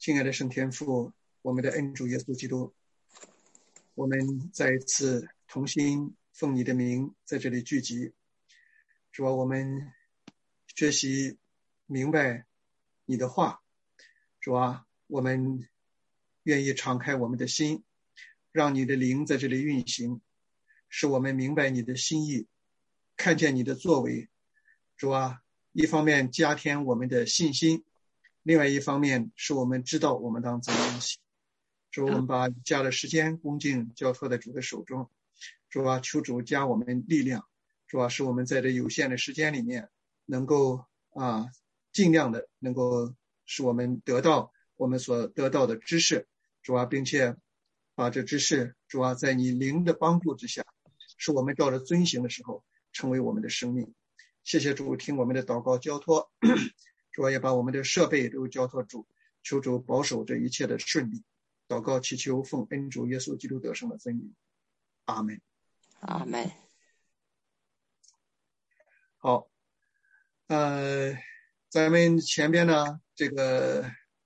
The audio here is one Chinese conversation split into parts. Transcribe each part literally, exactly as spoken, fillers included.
亲爱的圣天父，我们的恩主耶稣基督，我们再一次同心奉你的名在这里聚集。主啊，我们学习明白你的话。主啊，我们愿意敞开我们的心，让你的灵在这里运行，使我们明白你的心意，看见你的作为。主啊，一方面加添我们的信心，另外一方面是我们知道我们当怎样行。主，我们把加的时间恭敬交托在主的手中。主啊，求主加我们力量。主啊，使我们在这有限的时间里面能够啊尽量的能够使我们得到我们所得到的知识。主啊，并且把这知识，主啊，在你灵的帮助之下，使我们照着遵行的时候成为我们的生命。谢谢主，听我们的祷告交托。主啊，也把我们的设备都交托主，求主保守这一切的顺利。祷告祈求奉恩主耶稣基督得胜的尊名，阿门。 阿门。 好，呃，咱们前边呢，这个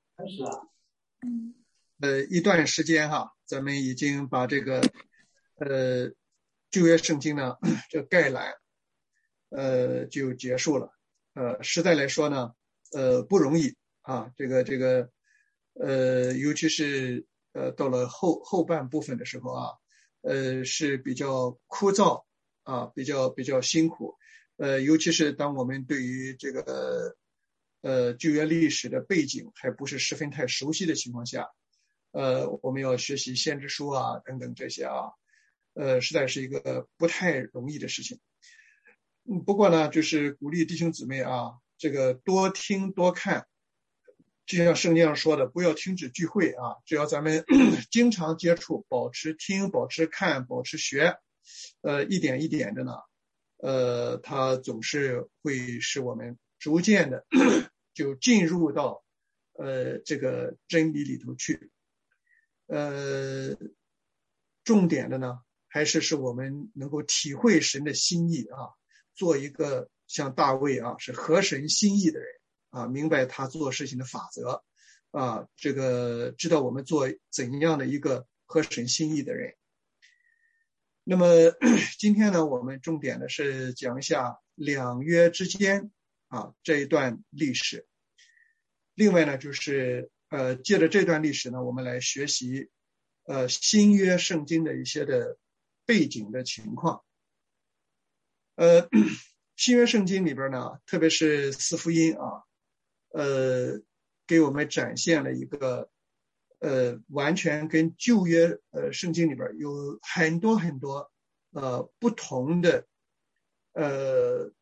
呃一段时间哈，咱们已经把这个呃旧约圣经呢这概览呃就结束了。呃，实在来说呢，呃不容易啊，这个这个呃，尤其是呃到了后后半部分的时候啊，呃是比较枯燥啊，比较比较辛苦。呃，尤其是当我们对于这个呃旧约历史的背景还不是十分太熟悉的情况下，呃，我们要学习先知书啊等等这些啊，呃，实在是一个不太容易的事情。嗯，不过呢，就是鼓励弟兄姊妹啊，这个多听多看，就像圣经上说的，不要停止聚会啊，只要咱们经常接触，保持听，保持看，保持学，呃，一点一点的呢。呃，它总是会使我们逐渐的就进入到呃这个真理里头去。呃，重点的呢，还是使我们能够体会神的心意啊，做一个像大卫啊，是合神心意的人啊，明白他做事情的法则啊，这个知道我们做怎样的一个合神心意的人。那么今天呢，我们重点的是讲一下两约之间啊这一段历史。另外呢，就是呃借着这段历史呢，我们来学习呃新约圣经的一些的背景的情况。呃新约圣经里边呢，特别是四福音啊，呃给我们展现了一个呃，完全跟旧约呃圣经里边有很多很多呃不同的呃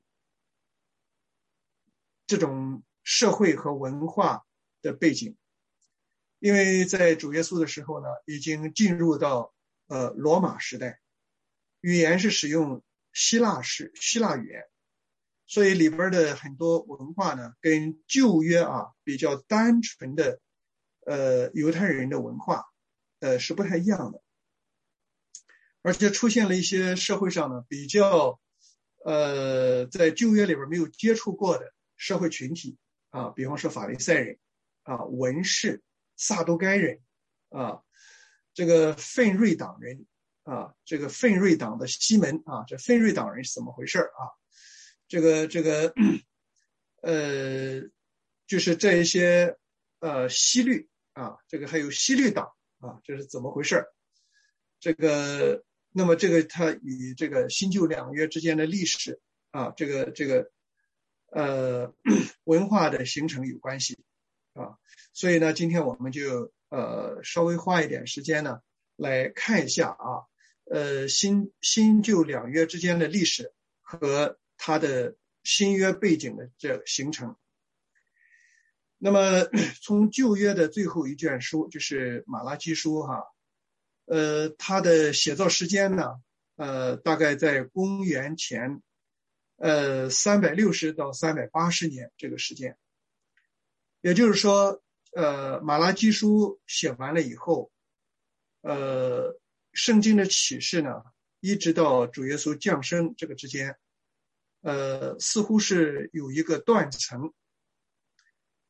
这种社会和文化的背景。因为在主耶稣的时候呢，已经进入到呃罗马时代，语言是使用希腊式希腊语言，所以里边的很多文化呢，跟旧约啊比较单纯的呃犹太人的文化呃是不太一样的，而且出现了一些社会上呢比较呃在旧约里边没有接触过的社会群体啊，比方说法利赛人啊、文士、撒都该人啊，这个奋锐党人啊，这个奋锐党的西门啊，这奋锐党人是怎么回事啊？这个这个呃就是这一些呃西律啊，这个还有西律党啊，这是怎么回事？这个那么这个它与这个新旧两约之间的历史啊，这个这个呃文化的形成有关系啊，所以呢，今天我们就呃稍微花一点时间呢来看一下啊，呃新新旧两约之间的历史和它的新约背景的这形成。那么从旧约的最后一卷书就是马拉基书哈，呃它的写作时间呢呃大概在公元前呃三百六十到三百八十年这个时间。也就是说呃马拉基书写完了以后，呃圣经的启示呢一直到主耶稣降生这个之间，呃似乎是有一个断层。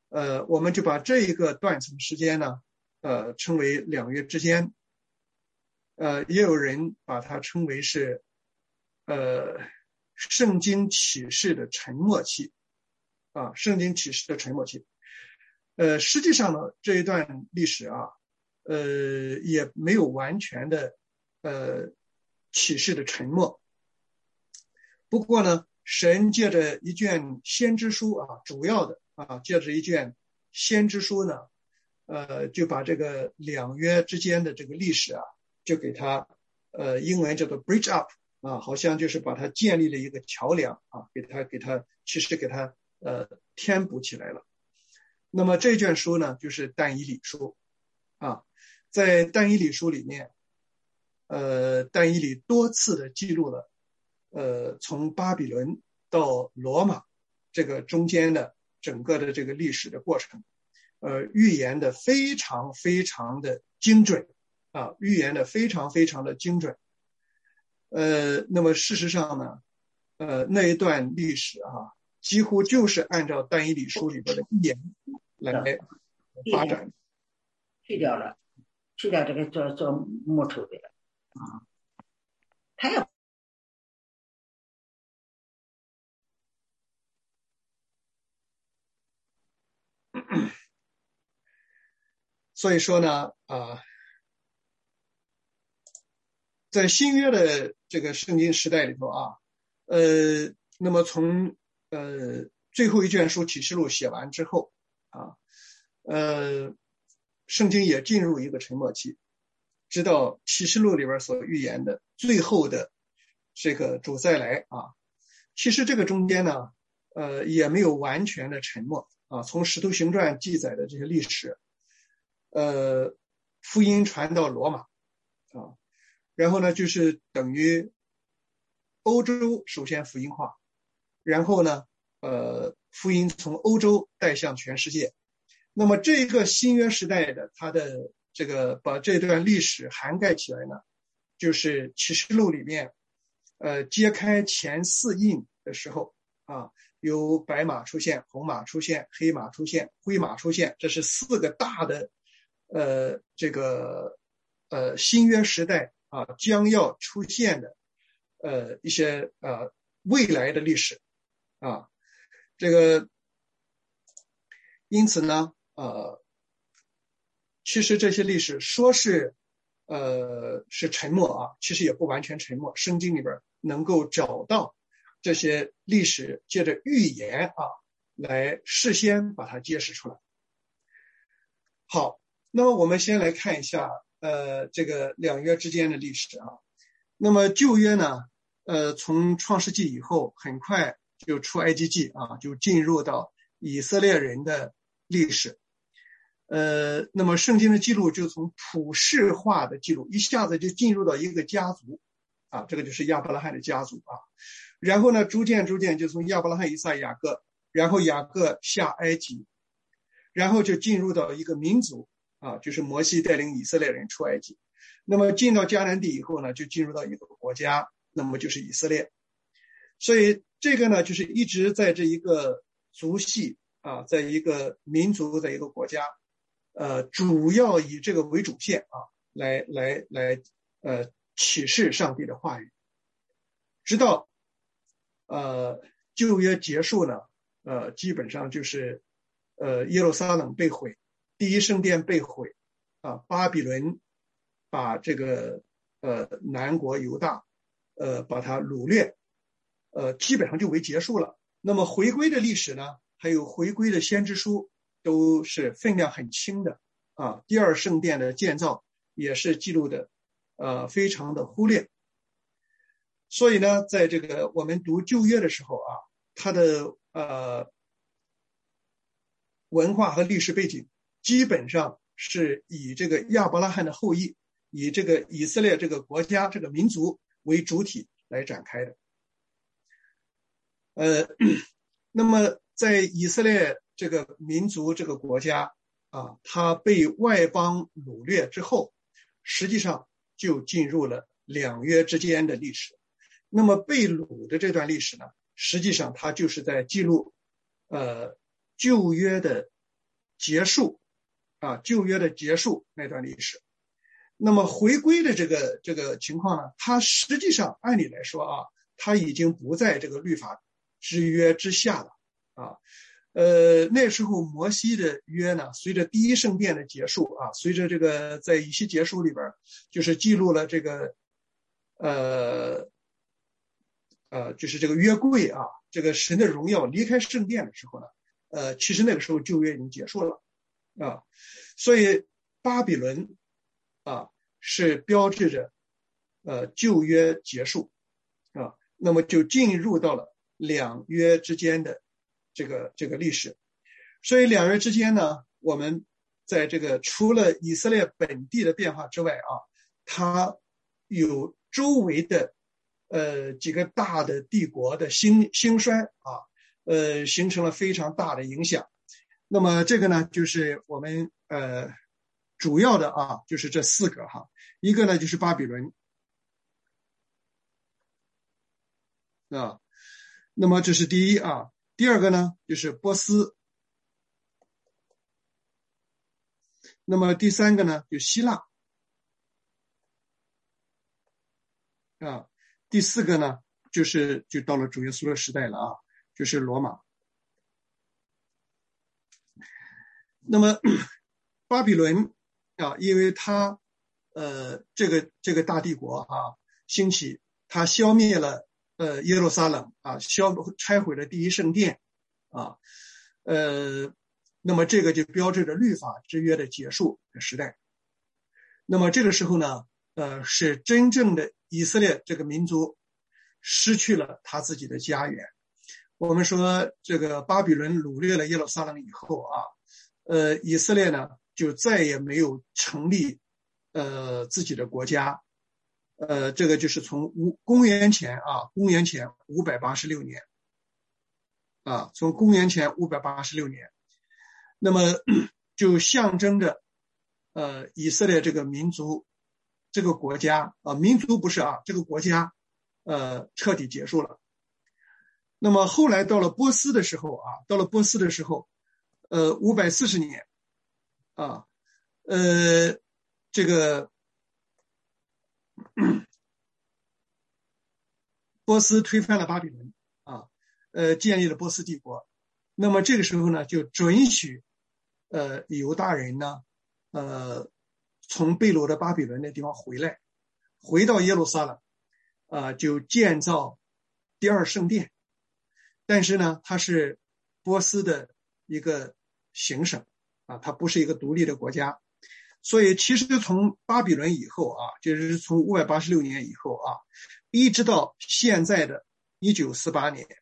呃，我们就把这一个断层时间呢，呃，称为两约之间。呃，也有人把它称为是，呃，圣经启示的沉默期，啊，圣经启示的沉默期。呃，实际上呢，这一段历史啊，呃，也没有完全的，呃，启示的沉默。不过呢，神借着一卷先知书啊，主要的啊，借着一卷先知书呢，呃，就把这个两约之间的这个历史啊，就给它，呃，英文叫做 bridge up 啊，好像就是把它建立了一个桥梁啊，给它给它，其实给它呃填补起来了。那么这卷书呢，就是但以理书啊，在但以理书里面，呃，但以理多次的记录了，呃，从巴比伦到罗马这个中间的整个的这个历史的过程，呃，预言的非常非常的精准啊，预言的非常非常的精准。呃，那么事实上呢，呃，那一段历史啊，几乎就是按照但以理书里边的预言来发展。 去掉了，去掉这个做做木头的了啊，他要。 所以说呢，啊、呃，在新约的这个圣经时代里头啊，呃，那么从呃最后一卷书启示录写完之后啊，呃，圣经也进入一个沉默期，直到启示录里边所预言的最后的这个主再来啊。其实这个中间呢，呃，也没有完全的沉默啊。从使徒行传记载的这些历史，呃，福音传到罗马啊，然后呢，就是等于欧洲首先福音化，然后呢，呃，福音从欧洲带向全世界。那么这个新约时代的它的这个把这段历史涵盖起来呢，就是启示录里面，呃，揭开前四印的时候啊，有白马出现，红马出现，黑马出现，灰马出现，这是四个大的，呃，这个呃新约时代啊将要出现的，呃一些呃未来的历史啊，这个因此呢，呃，其实这些历史说是呃是沉默啊，其实也不完全沉默。圣经里边能够找到这些历史借着预言啊来事先把它揭示出来。好，那么我们先来看一下呃这个两约之间的历史啊。那么旧约呢，呃从创世纪以后很快就出埃及记啊，就进入到以色列人的历史。呃，那么圣经的记录就从普世化的记录一下子就进入到一个家族啊，这个就是亚伯拉罕的家族啊。然后呢，逐渐逐渐就从亚伯拉罕、以撒、雅各，然后雅各下埃及，然后就进入到一个民族啊，就是摩西带领以色列人出埃及。那么进到迦南地以后呢，就进入到一个国家，那么就是以色列。所以这个呢，就是一直在这一个族系啊，在一个民族，在一个国家。呃，主要以这个为主线啊，来来来，呃，启示上帝的话语，直到呃旧约结束呢，呃，基本上就是呃耶路撒冷被毁，第一圣殿被毁啊，巴比伦把这个呃南国犹大呃把它掳掠，呃，基本上就为结束了。那么回归的历史呢，还有回归的先知书。都是分量很轻的啊，第二圣殿的建造也是记录的呃非常的忽略。所以呢，在这个我们读旧约的时候啊，它的呃文化和历史背景基本上是以这个亚伯拉罕的后裔，以这个以色列这个国家这个民族为主体来展开的。呃，那么在以色列这个民族这个国家啊，它被外邦掳掠之后，实际上就进入了两约之间的历史。那么被掳的这段历史呢，实际上它就是在记录呃旧约的结束啊，旧约的结束那段历史。那么回归的这个这个情况呢，它实际上按理来说啊，它已经不在这个律法之约之下了啊。呃，那时候摩西的约呢，随着第一圣殿的结束啊，随着这个在以西结书里边就是记录了这个呃呃就是这个约柜啊，这个神的荣耀离开圣殿的时候呢，呃，其实那个时候旧约已经结束了啊，所以巴比伦啊是标志着呃旧约结束啊，那么就进入到了两约之间的这个这个历史。所以两约之间呢，我们在这个除了以色列本地的变化之外啊，它有周围的呃几个大的帝国的兴兴衰啊，呃形成了非常大的影响。那么这个呢，就是我们呃主要的啊，就是这四个哈，一个呢就是巴比伦啊，那么这是第一啊。第二个呢就是波斯，那么第三个呢就希腊啊，第四个呢就是就到了主耶稣的时代了啊，就是罗马。那么巴比伦啊，因为它呃这个这个大帝国啊兴起，它消灭了呃耶路撒冷啊，消拆毁了第一圣殿啊，呃，那么这个就标志着律法之约的结束的时代。那么这个时候呢，呃，是真正的以色列这个民族失去了他自己的家园。我们说这个巴比伦掳掠了耶路撒冷以后啊，呃，以色列呢就再也没有成立呃自己的国家。呃，这个就是从五公元前啊，公元前五百八十六年啊，从公元前五百八十六年，那么就象征着呃以色列这个民族这个国家啊，民族不是啊，这个国家呃彻底结束了。那么后来到了波斯的时候啊，到了波斯的时候，呃五百四十年啊，呃这个波斯推翻了巴比伦啊，呃建立了波斯帝国。那么这个时候呢，就准许呃犹大人呢，呃从被掳的巴比伦那地方回来，回到耶路撒冷啊、呃，就建造第二圣殿。但是呢，它是波斯的一个行省啊，它不是一个独立的国家。所以其实从巴比伦以后啊，就是从五百八十六年以后啊，一直到现在的一九四八年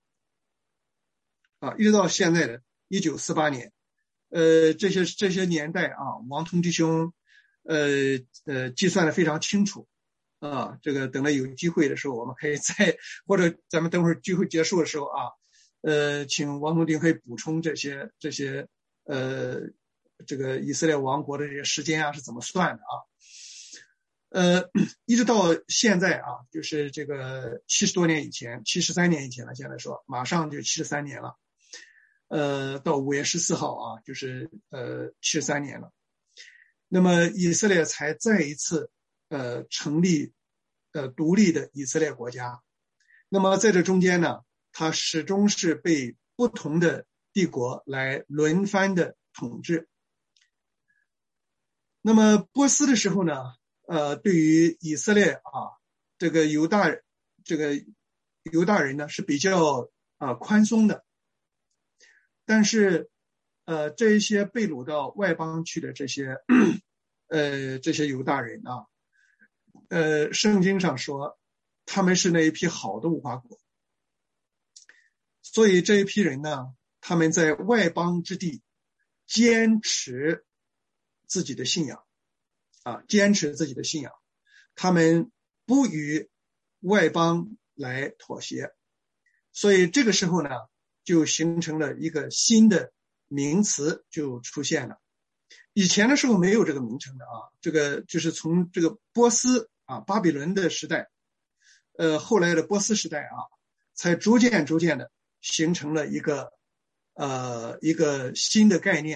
啊，一直到现在的一九四八年，呃，这些这些年代啊，王彤弟兄呃呃计算的非常清楚啊。这个等到有机会的时候，我们可以再或者咱们等会儿聚会结束的时候啊，呃，请王彤弟兄可以补充这些这些呃这个以色列王国的这些时间啊是怎么算的啊？呃，一直到现在啊，就是这个七十多年以前，七十三年以前了，现在说马上就七十三年了。呃，到五月十四号啊，就是呃七十三年了。那么以色列才再一次呃成立呃独立的以色列国家。那么在这中间呢，它始终是被不同的帝国来轮番的统治。那么波斯的时候呢，呃，对于以色列啊，这个犹大这个犹大人呢是比较啊宽松的。但是呃这一些被掳到外邦去的这些呃这些犹大人啊，呃圣经上说他们是那一批好的无花果。所以这一批人呢，他们在外邦之地坚持自己的信仰啊，坚持自己的信仰，他们不与外邦来妥协。所以这个时候呢，就形成了一个新的名词就出现了。以前的时候没有这个名称的啊，这个就是从这个波斯啊巴比伦的时代，呃后来的波斯时代啊，才逐渐逐渐的形成了一个呃一个新的概念，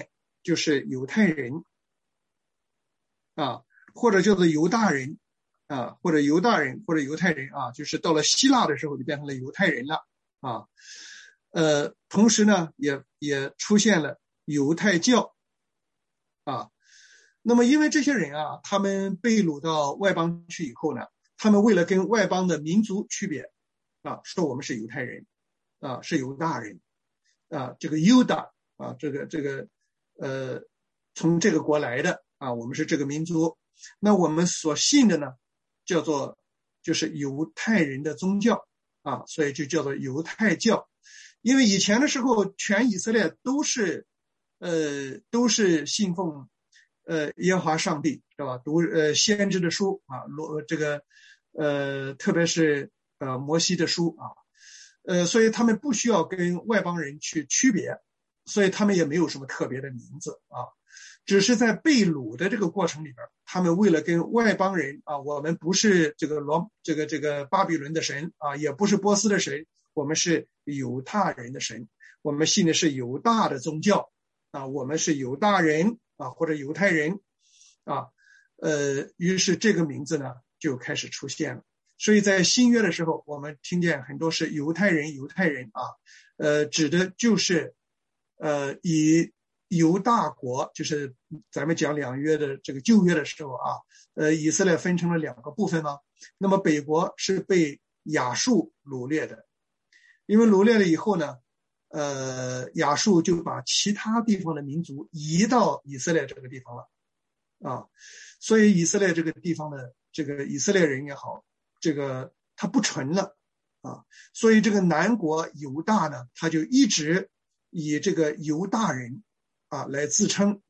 就是犹太人啊，或者叫做犹大人啊，或者犹大人或者犹太人啊，就是到了希腊的时候就变成了犹太人了啊。呃，同时呢，也也出现了犹太教啊。那么因为这些人啊，他们被掳到外邦去以后呢，他们为了跟外邦的民族区别啊，说我们是犹太人啊，是犹大人啊，这个犹大啊，这个这个呃，从这个国来的啊，我们是这个民族。那我们所信的呢，叫做就是犹太人的宗教啊，所以就叫做犹太教。因为以前的时候，全以色列都是呃都是信奉呃耶和华上帝，是吧？读呃先知的书啊，罗这个呃特别是呃摩西的书啊，呃所以他们不需要跟外邦人去区别，所以他们也没有什么特别的名字啊。只是在被掳的这个过程里边，他们为了跟外邦人啊，我们不是这个罗这个这个巴比伦的神啊，也不是波斯的神，我们是犹大人的神，我们信的是犹大的宗教啊，我们是犹大人啊，或者犹太人啊，呃，于是这个名字呢就开始出现了。所以在新约的时候，我们听见很多是犹太人，犹太人啊，呃，指的就是呃以犹大国，就是咱们讲两约的这个旧约的时候啊，呃，以色列分成了两个部分嘛。那么北国是被亚述掳掠的，因为掳掠了以后呢，呃，亚述就把其他地方的民族移到以色列这个地方了啊，所以以色列这个地方的这个以色列人也好，这个他不纯了啊，所以这个南国犹大呢，他就一直以这个犹大人啊来自称。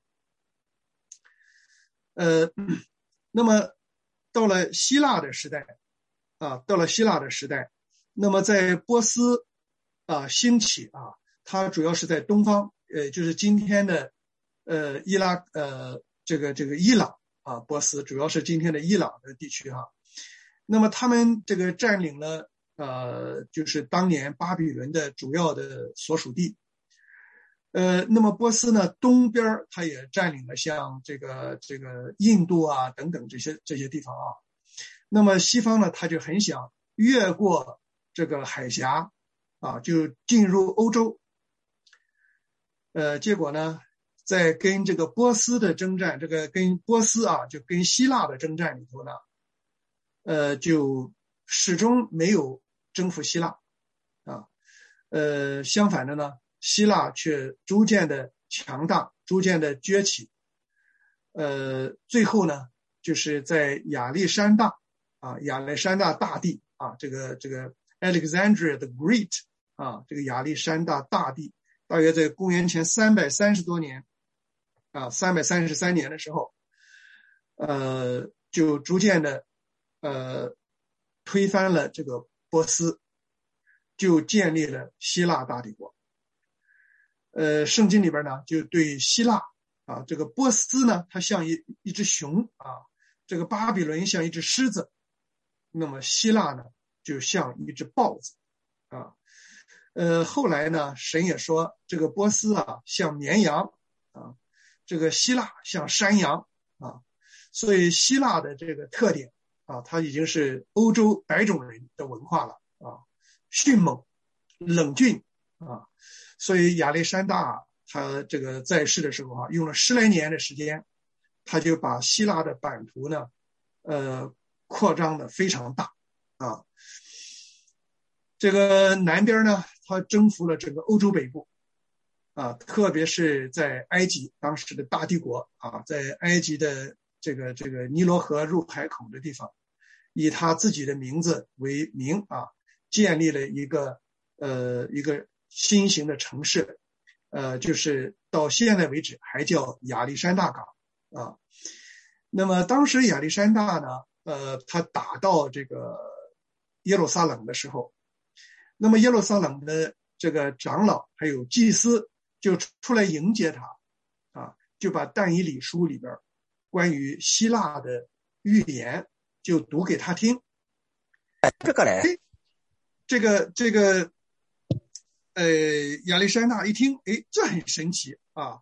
呃，那么到了希腊的时代啊，到了希腊的时代，那么在波斯啊兴起啊，它主要是在东方，呃，就是今天的呃伊拉呃这个这个伊朗啊，波斯主要是今天的伊朗的地区哈、啊。那么他们这个占领了呃，就是当年巴比伦的主要的所属地。呃，那么波斯呢，东边它也占领了像这个这个印度啊等等这些这些地方啊。那么西方呢，他就很想越过这个海峡啊，就进入欧洲。呃，结果呢，在跟这个波斯的征战，这个跟波斯啊，就跟希腊的征战里头呢，呃，就始终没有征服希腊啊。呃，相反的呢，希腊却逐渐的强大，逐渐的崛起。呃，最后呢，就是在亚历山大啊，亚历山大大帝啊，这个这个 Alexandria the Great 啊，这个亚历山大大帝，大约在公元前三百三十多年啊，三百三十三年的时候，呃，就逐渐的呃推翻了这个波斯，就建立了希腊大帝国。呃，圣经里边呢，就对希腊啊，这个波斯呢，它像一一只熊啊，这个巴比伦像一只狮子，那么希腊呢，就像一只豹子啊。呃，后来呢，神也说这个波斯啊像绵羊啊，这个希腊像山羊啊，所以希腊的这个特点啊，它已经是欧洲白种人的文化了啊，迅猛、冷峻啊。所以亚历山大他这个在世的时候啊，用了十来年的时间，他就把希腊的版图呢，呃，扩张的非常大啊。这个南边呢，他征服了整个欧洲北部啊，特别是在埃及当时的大帝国啊，在埃及的这个这个尼罗河入海口的地方，以他自己的名字为名啊，建立了一个呃一个新型的城市，呃，就是到现在为止还叫亚历山大港啊。那么当时亚历山大呢，呃，他打到这个耶路撒冷的时候，那么耶路撒冷的这个长老还有祭司就出来迎接他啊，就把但以理书里边关于希腊的预言就读给他听。 这个嘞， 这个这个呃亚历山大一听，哎，这很神奇啊，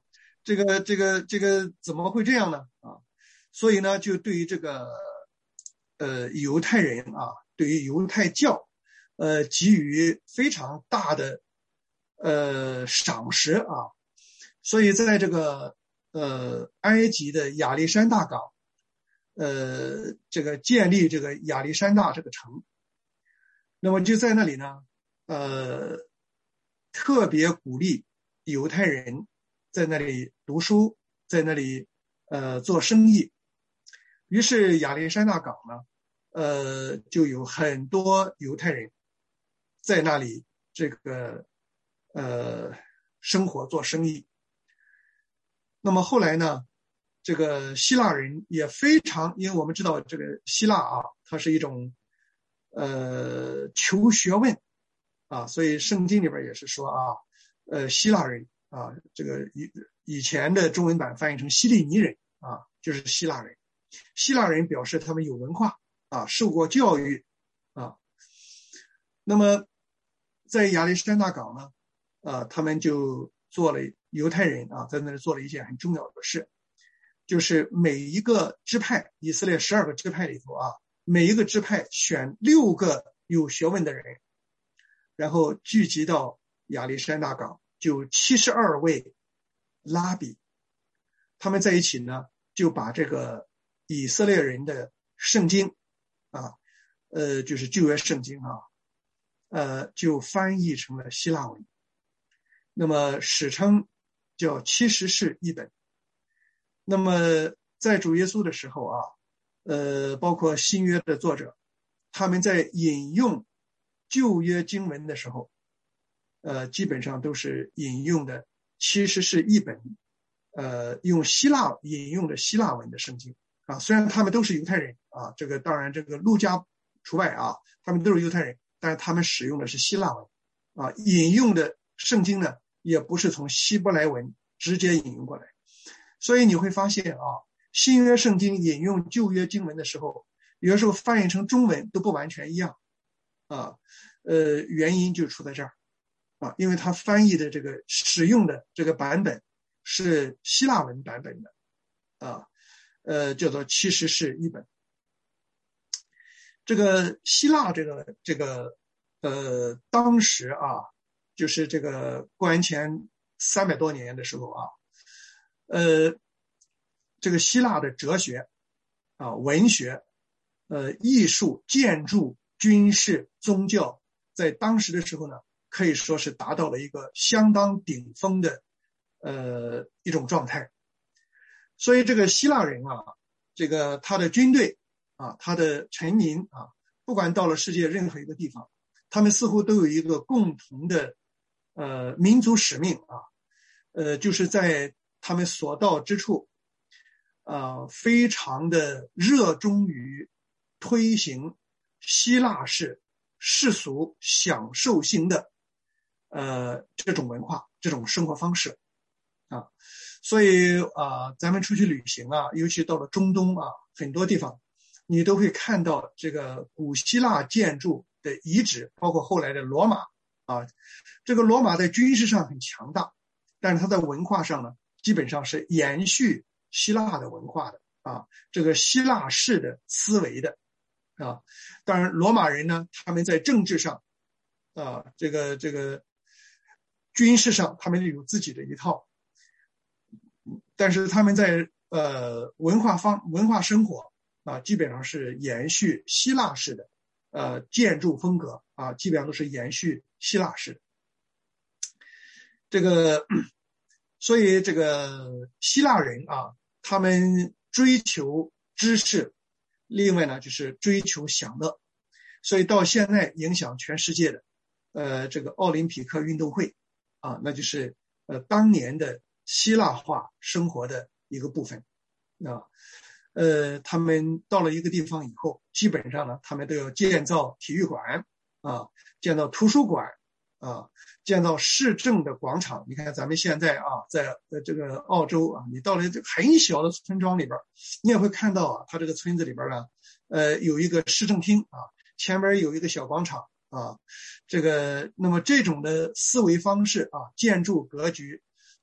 这个这个这个怎么会这样呢？啊，所以呢，就对于这个呃犹太人啊，对于犹太教，呃给予非常大的呃赏识啊，所以在这个呃埃及的亚历山大港，呃这个建立这个亚历山大这个城，那么就在那里呢，呃特别鼓励犹太人在那里读书，在那里呃做生意。于是亚历山大港呢，呃就有很多犹太人在那里这个呃生活做生意。那么后来呢，这个希腊人也非常，因为我们知道这个希腊啊，它是一种呃求学问啊，所以圣经里边也是说啊，呃希腊人啊，这个以以前的中文版翻译成希利尼人啊，就是希腊人。希腊人表示他们有文化啊，受过教育啊。那么在亚历山大港呢，啊，他们就做了犹太人啊，在那里做了一件很重要的事，就是每一个支派，以色列十二个支派里头啊，每一个支派选六个有学问的人，然后聚集到亚历山大港，就七十二位拉比，他们在一起呢，就把这个以色列人的圣经啊，呃，就是旧约圣经啊，呃，就翻译成了希腊文，那么史称叫七十士译本。那么在主耶稣的时候啊，呃，包括新约的作者，他们在引用旧约经文的时候，呃，基本上都是引用的七十士译本，呃，用希腊引用的希腊文的圣经啊。虽然他们都是犹太人啊，这个当然这个路加除外啊，他们都是犹太人，但是他们使用的是希腊文啊，引用的圣经呢，也不是从希伯来文直接引用过来。所以你会发现啊，新约圣经引用旧约经文的时候，有的时候翻译成中文都不完全一样啊，呃，原因就出在这儿啊，因为他翻译的这个使用的这个版本是希腊文版本的啊，呃，叫做七十士译本。这个希腊这个这个呃，当时啊，就是这个公元前三百多年的时候啊，呃，这个希腊的哲学啊、文学、呃、艺术、建筑、军事、宗教，在当时的时候呢，可以说是达到了一个相当顶峰的呃一种状态。所以这个希腊人啊，这个他的军队啊，他的臣民啊，不管到了世界任何一个地方，他们似乎都有一个共同的呃民族使命啊，呃，就是在他们所到之处，呃，非常的热衷于推行希腊式世俗享受性的呃这种文化、这种生活方式啊。所以啊、呃，咱们出去旅行啊，尤其到了中东啊，很多地方你都会看到这个古希腊建筑的遗址，包括后来的罗马啊。这个罗马在军事上很强大，但是它在文化上呢，基本上是延续希腊的文化的啊，这个希腊式的思维的啊。当然，罗马人呢，他们在政治上啊，这个这个军事上，他们有自己的一套，但是他们在呃文化方文化生活啊，基本上是延续希腊式的呃建筑风格啊，基本上都是延续希腊式的。这个，所以这个希腊人啊，他们追求知识，另外呢就是追求享乐，所以到现在影响全世界的，呃，这个奥林匹克运动会啊，那就是呃当年的希腊化生活的一个部分啊。呃，他们到了一个地方以后，基本上呢，他们都要建造体育馆啊，建造图书馆啊，建造市政的广场。你看咱们现在啊，在这个澳洲啊，你到了这个很小的村庄里边，你也会看到啊，它这个村子里边呢，呃，有一个市政厅啊，前面有一个小广场啊，这个那么这种的思维方式啊，建筑格局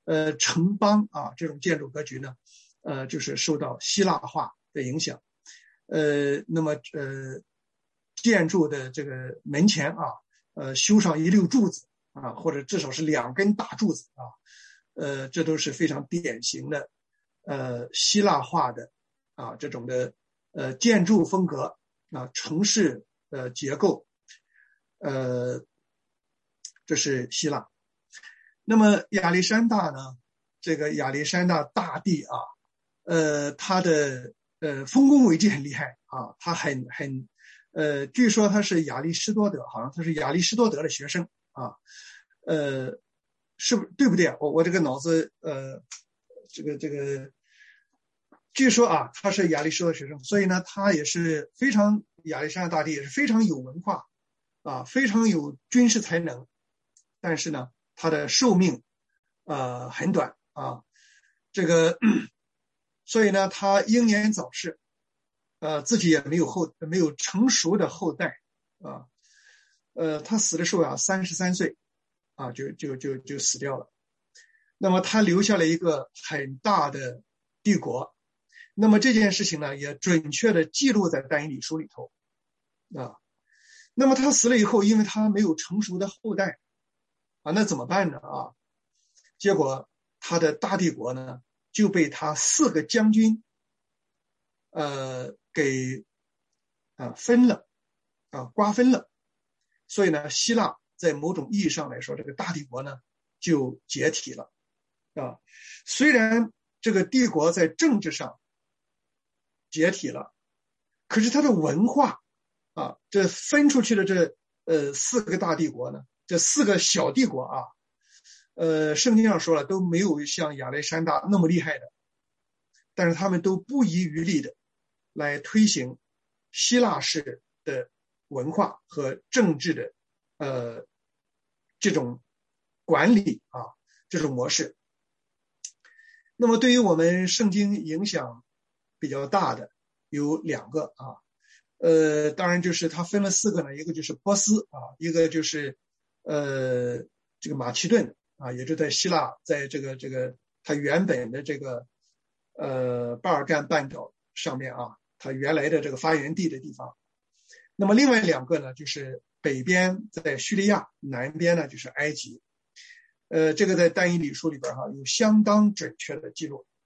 呃城邦啊这种建筑格局呢，呃就是受到希腊化的影响。呃，那么呃建筑的这个门前啊，呃修上一溜柱子啊，或者至少是两根大柱子啊，呃这都是非常典型的呃希腊化的啊这种的呃建筑风格啊，城市的结构，呃这是希腊。那么亚历山大呢，这个亚历山大大帝啊，呃他的呃丰功伟绩很厉害啊，他很很呃据说他是亚里士多德，好像他是亚里士多德的学生啊，呃是不对不对？我我这个脑子呃这个这个据说啊他是亚里士多德学生，所以呢他也是非常亚历山大大帝也是非常有文化啊，非常有军事才能，但是呢他的寿命呃很短啊，这个所以呢他英年早逝，呃自己也没有后没有成熟的后代啊，呃他死的时候啊三十三岁啊就就就就死掉了。那么他留下了一个很大的帝国，那么这件事情呢也准确的记录在但以理书里头啊。那么他死了以后，因为他没有成熟的后代啊，那怎么办呢啊？结果他的大帝国呢就被他四个将军呃给啊分了啊瓜分了，所以呢希腊在某种意义上来说，这个大帝国呢就解体了啊。虽然这个帝国在政治上解体了，可是它的文化啊，这分出去的这呃四个大帝国呢，这四个小帝国啊，呃，圣经上说了都没有像亚历山大那么厉害的，但是他们都不遗余力的来推行希腊式的文化和政治的呃这种管理啊这种模式。那么对于我们圣经影响比较大的有两个啊，呃，当然就是它分了四个呢，一个就是波斯啊，一个就是呃这个马其顿啊，也就在希腊，在这个这个它原本的这个呃巴尔干半岛上面啊，它原来的这个发源地的地方。那么另外两个呢，就是北边在叙利亚，南边呢就是埃及。呃，这个在但以理书里边哈、啊、有相当准确的记录。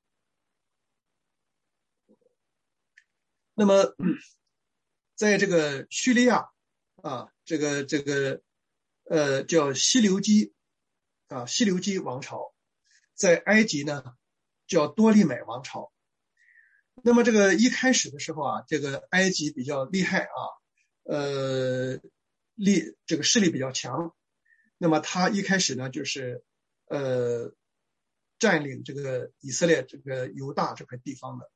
那么，在这个叙利亚啊，这个这个呃叫西流基啊，西流基王朝，在埃及呢叫多利买王朝。那么这个一开始的时候啊，这个埃及比较厉害啊，呃，力这个势力比较强。那么他一开始呢，就是呃占领这个以色列这个犹大这块地方的，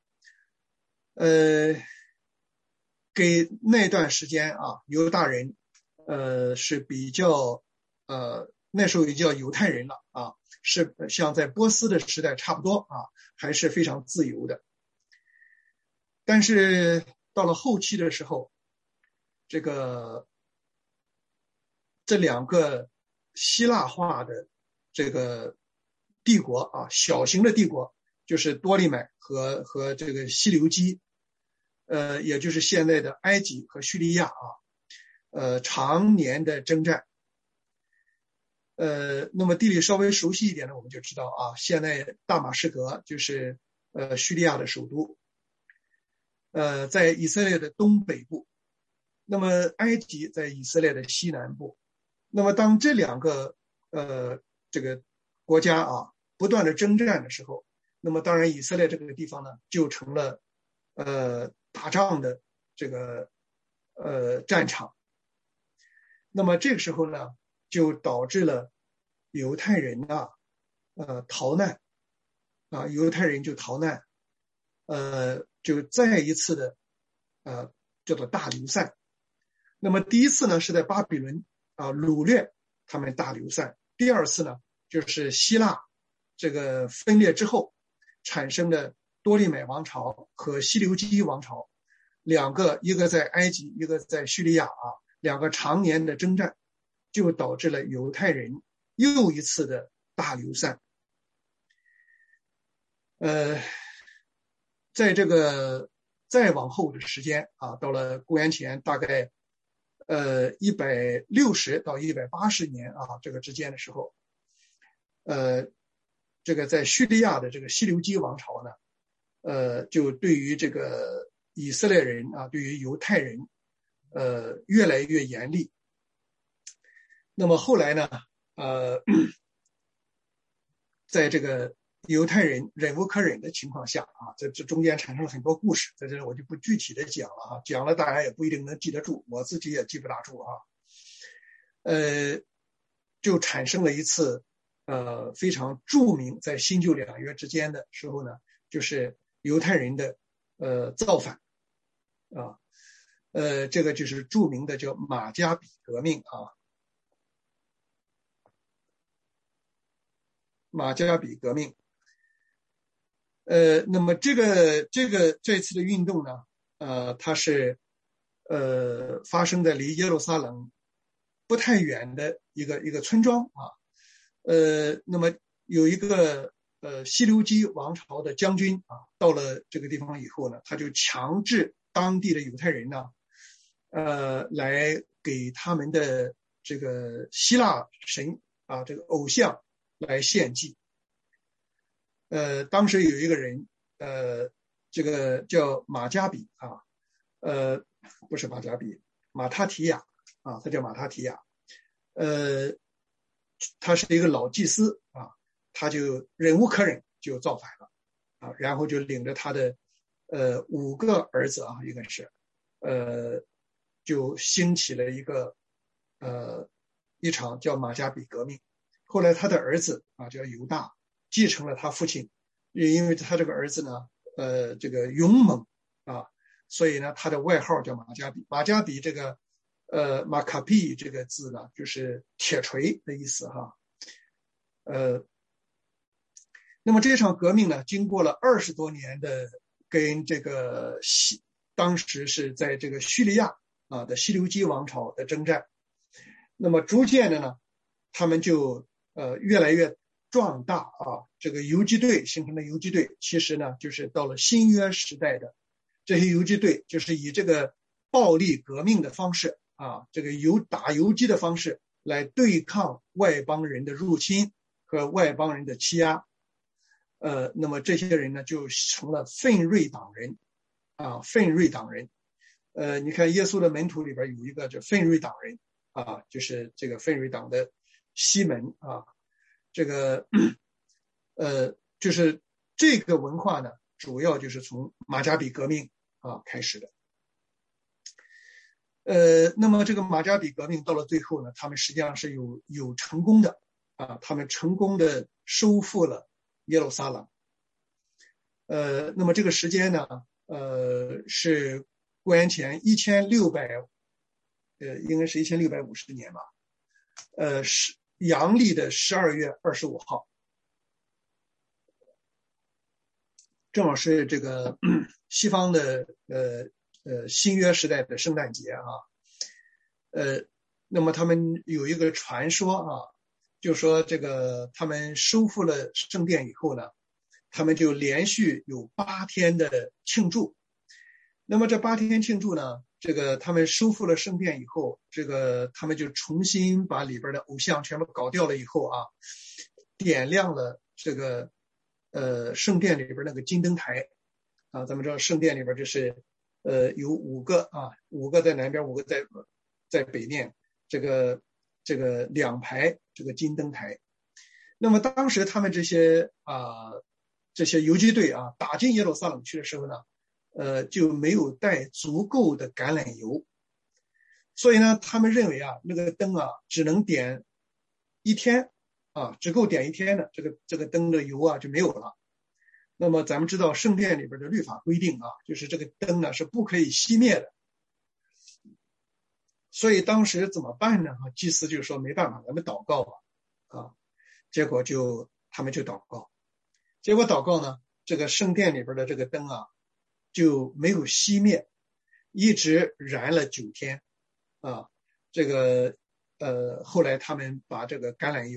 呃，给那段时间啊，犹大人呃是比较呃那时候也叫犹太人了啊，是像在波斯的时代差不多啊，还是非常自由的。但是到了后期的时候，这个这两个希腊化的这个帝国啊，小型的帝国，就是多利买和和这个西流基，呃，也就是现在的埃及和叙利亚啊，呃，常年的征战。呃，那么地理稍微熟悉一点的，我们就知道啊，现在大马士革就是呃叙利亚的首都，呃，在以色列的东北部，那么埃及在以色列的西南部。那么当这两个呃这个国家啊不断的征战的时候，那么当然以色列这个地方呢就成了呃打仗的这个呃战场。那么这个时候呢就导致了犹太人啊呃逃难啊，犹太人就逃难，呃就再一次的呃叫做大流散。那么第一次呢是在巴比伦啊掳掠他们大流散，第二次呢就是希腊这个分裂之后产生的多利买王朝和西流基王朝，两个一个在埃及一个在叙利亚啊，两个常年的征战，就导致了犹太人又一次的大流散。呃，在这个再往后的时间啊，到了公元前大概呃一百六十到一百八十年啊这个之间的时候，呃，这个在叙利亚的这个西流基王朝呢，呃，就对于这个以色列人啊，对于犹太人，呃，越来越严厉。那么后来呢，呃，在这个犹太人忍无可忍的情况下啊，这这中间产生了很多故事，在这里我就不具体的讲了啊，讲了大家也不一定能记得住，我自己也记不大住啊。呃，就产生了一次呃非常著名，在新旧两约之间的时候呢，就是犹太人的呃造反啊，呃，这个就是著名的叫马加比革命啊，马加比革命。呃，那么这个这个这次的运动呢，呃，它是呃发生在离耶路撒冷不太远的一个一个村庄啊，呃，那么有一个呃西流基王朝的将军啊，到了这个地方以后呢，他就强制当地的犹太人呢，呃，来给他们的这个希腊神啊这个偶像来献祭。呃，当时有一个人，呃，这个叫马加比啊，呃，不是马加比，马他提亚啊，他叫马他提亚，呃，他是一个老祭司啊，他就忍无可忍，就造反了啊，然后就领着他的呃五个儿子啊，应该是，呃，就兴起了一个呃一场叫马加比革命。后来他的儿子啊叫犹大，继承了他父亲，因为他这个儿子呢，呃，这个勇猛啊，所以呢，他的外号叫马加比。马加比这个，呃，马卡比这个字呢，就是铁锤的意思哈。呃，那么这场革命呢，经过了二十多年的跟这个西，当时是在这个叙利亚啊的西流基王朝的征战，那么逐渐的呢，他们就呃越来越壮大啊，这个游击队形成的游击队，其实呢就是到了新约时代的这些游击队，就是以这个暴力革命的方式啊，这个游打游击的方式来对抗外邦人的入侵和外邦人的欺压。呃，那么这些人呢就成了奋锐党人啊，奋锐党人。呃，你看耶稣的门徒里边有一个叫奋锐党人啊，就是这个奋锐党的西门啊。这个呃，就是这个文化呢，主要就是从马加比革命啊开始的。呃，那么这个马加比革命到了最后呢，他们实际上是有有成功的啊，他们成功的收复了耶路撒冷。呃，那么这个时间呢，呃，是公元前一千六百，呃，应该是一千六百五十年吧，呃，是阳历的十二月二十五号。正好是这个西方的呃呃新约时代的圣诞节啊，呃，那么他们有一个传说啊，就说这个他们收复了圣殿以后呢，他们就连续有八天的庆祝。那么这八天庆祝呢，这个他们收复了圣殿以后，这个他们就重新把里边的偶像全部搞掉了以后啊，点亮了这个呃圣殿里边那个金灯台啊，咱们知道圣殿里边就是呃有五个啊，五个在南边，五个在在北面，这个这个两排这个金灯台。那么当时他们这些啊这些游击队啊打进耶路撒冷去的时候呢，呃就没有带足够的橄榄油，所以呢他们认为啊那个灯啊只能点一天啊，只够点一天的，这个这个灯的油啊就没有了。那么咱们知道圣殿里边的律法规定啊，就是这个灯呢是不可以熄灭的。所以当时怎么办呢？祭司就说没办法，咱们祷告吧，啊，结果就他们就祷告，结果祷告呢，这个圣殿里边的这个灯啊就没有熄灭，一直燃了九天，啊，这个呃后来他们把这个橄榄油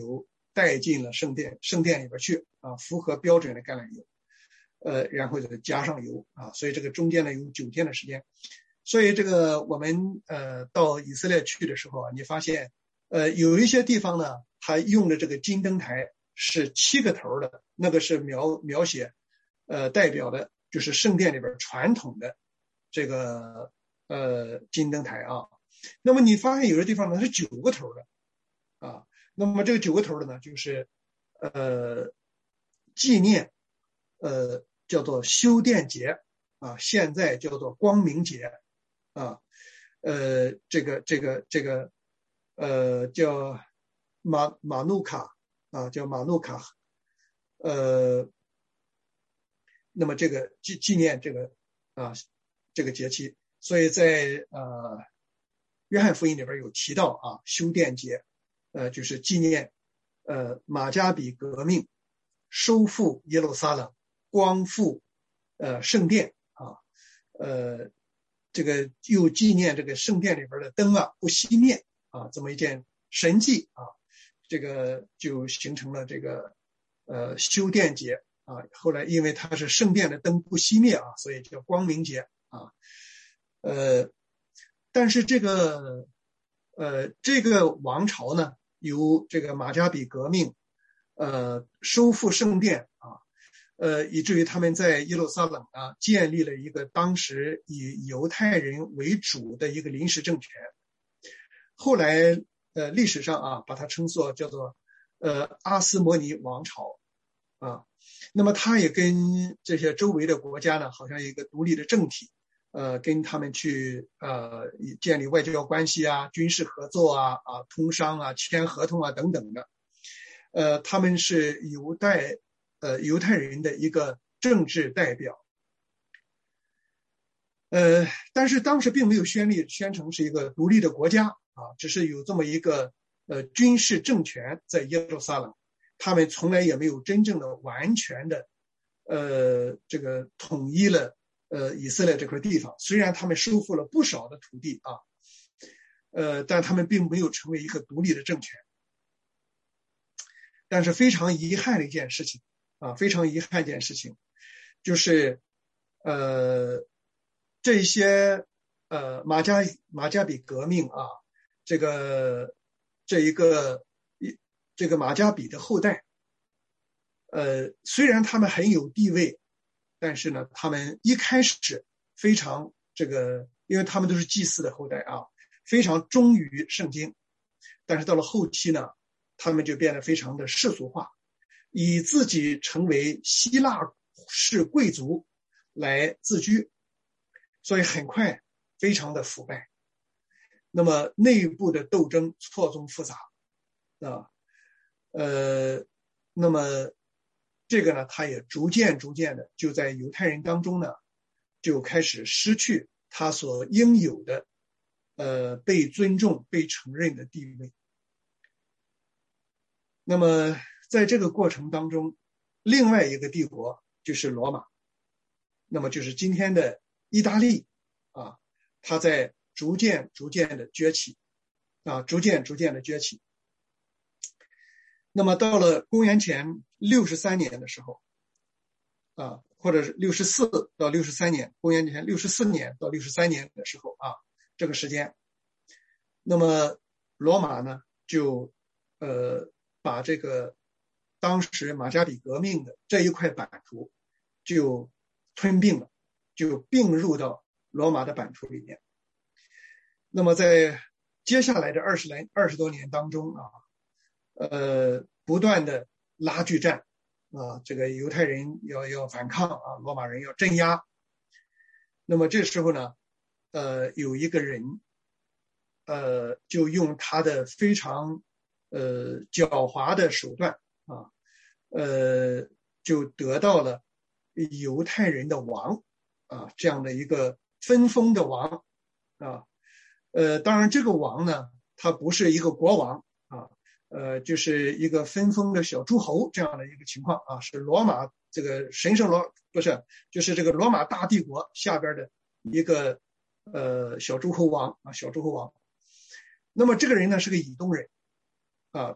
带进了圣殿圣殿里边去啊，符合标准的橄榄油，呃，然后就加上油啊，所以这个中间呢有九天的时间。所以这个我们呃到以色列去的时候啊，你发现呃有一些地方呢，它用的这个金灯台是七个头的，那个是描描写呃代表的就是圣殿里边传统的这个呃金灯台啊。那么你发现有的地方呢是九个头的啊，那么这个九个头的呢就是呃纪念呃叫做修殿节啊，现在叫做光明节啊，呃这个这个这个呃叫马马努卡啊，叫马努卡，呃那么这个纪纪念这个啊这个节期，所以在呃约翰福音里边有提到啊，修殿节，呃，就是纪念呃马加比革命，收复耶路撒冷，光复呃圣殿啊，呃，这个又纪念这个圣殿里边的灯啊不熄灭啊，这么一件神迹啊，这个就形成了这个呃修殿节啊。后来因为它是圣殿的灯不熄灭啊，所以叫光明节啊，呃。但是这个呃这个王朝呢，由这个马加比革命呃收复圣殿啊，呃以至于他们在耶路撒冷啊建立了一个当时以犹太人为主的一个临时政权。后来呃历史上啊把它称作叫做呃阿斯摩尼王朝啊，那么它也跟这些周围的国家呢好像一个独立的政体。呃，跟他们去呃建立外交关系啊，军事合作啊，啊，通商啊，签合同啊等等的，呃，他们是犹太呃犹太人的一个政治代表，呃，但是当时并没有宣立宣称是一个独立的国家啊，只是有这么一个呃军事政权在耶路撒冷，他们从来也没有真正的完全的呃这个统一了。呃，以色列这块地方，虽然他们收复了不少的土地啊，呃，但他们并没有成为一个独立的政权。但是非常遗憾的一件事情啊，非常遗憾一件事情，就是呃，这些呃马加马加比革命啊，这个这一个这个马加比的后代，呃，虽然他们很有地位。但是呢，他们一开始非常这个，因为他们都是祭司的后代啊，非常忠于圣经。但是到了后期呢，他们就变得非常的世俗化，以自己成为希腊式贵族来自居，所以很快非常的腐败。那么内部的斗争错综复杂啊，呃，那么。这个呢，他也逐渐逐渐的就在犹太人当中呢，就开始失去他所应有的，呃，被尊重、被承认的地位。那么在这个过程当中，另外一个帝国就是罗马，那么就是今天的意大利啊，它在逐渐逐渐的崛起，啊，逐渐逐渐的崛起。那么到了公元前六十三年的时候，啊，或者是六十四到六十三年，公元前六十四年到六十三年的时候啊，这个时间，那么罗马呢就呃把这个当时马加比革命的这一块版图就吞并了，就并入到罗马的版图里面。那么在接下来的二十来二十多年当中啊。呃，不断的拉锯战啊，这个犹太人要要反抗啊，罗马人要镇压。那么这时候呢，呃，有一个人，呃，就用他的非常呃狡猾的手段啊，呃，就得到了犹太人的王啊这样的一个分封的王啊，呃，当然这个王呢，他不是一个国王啊。呃，就是一个分封的小诸侯这样的一个情况啊，是罗马这个神圣罗不是，就是这个罗马大帝国下边的一个呃小诸侯王啊，小诸侯王。那么这个人呢是个以东人啊，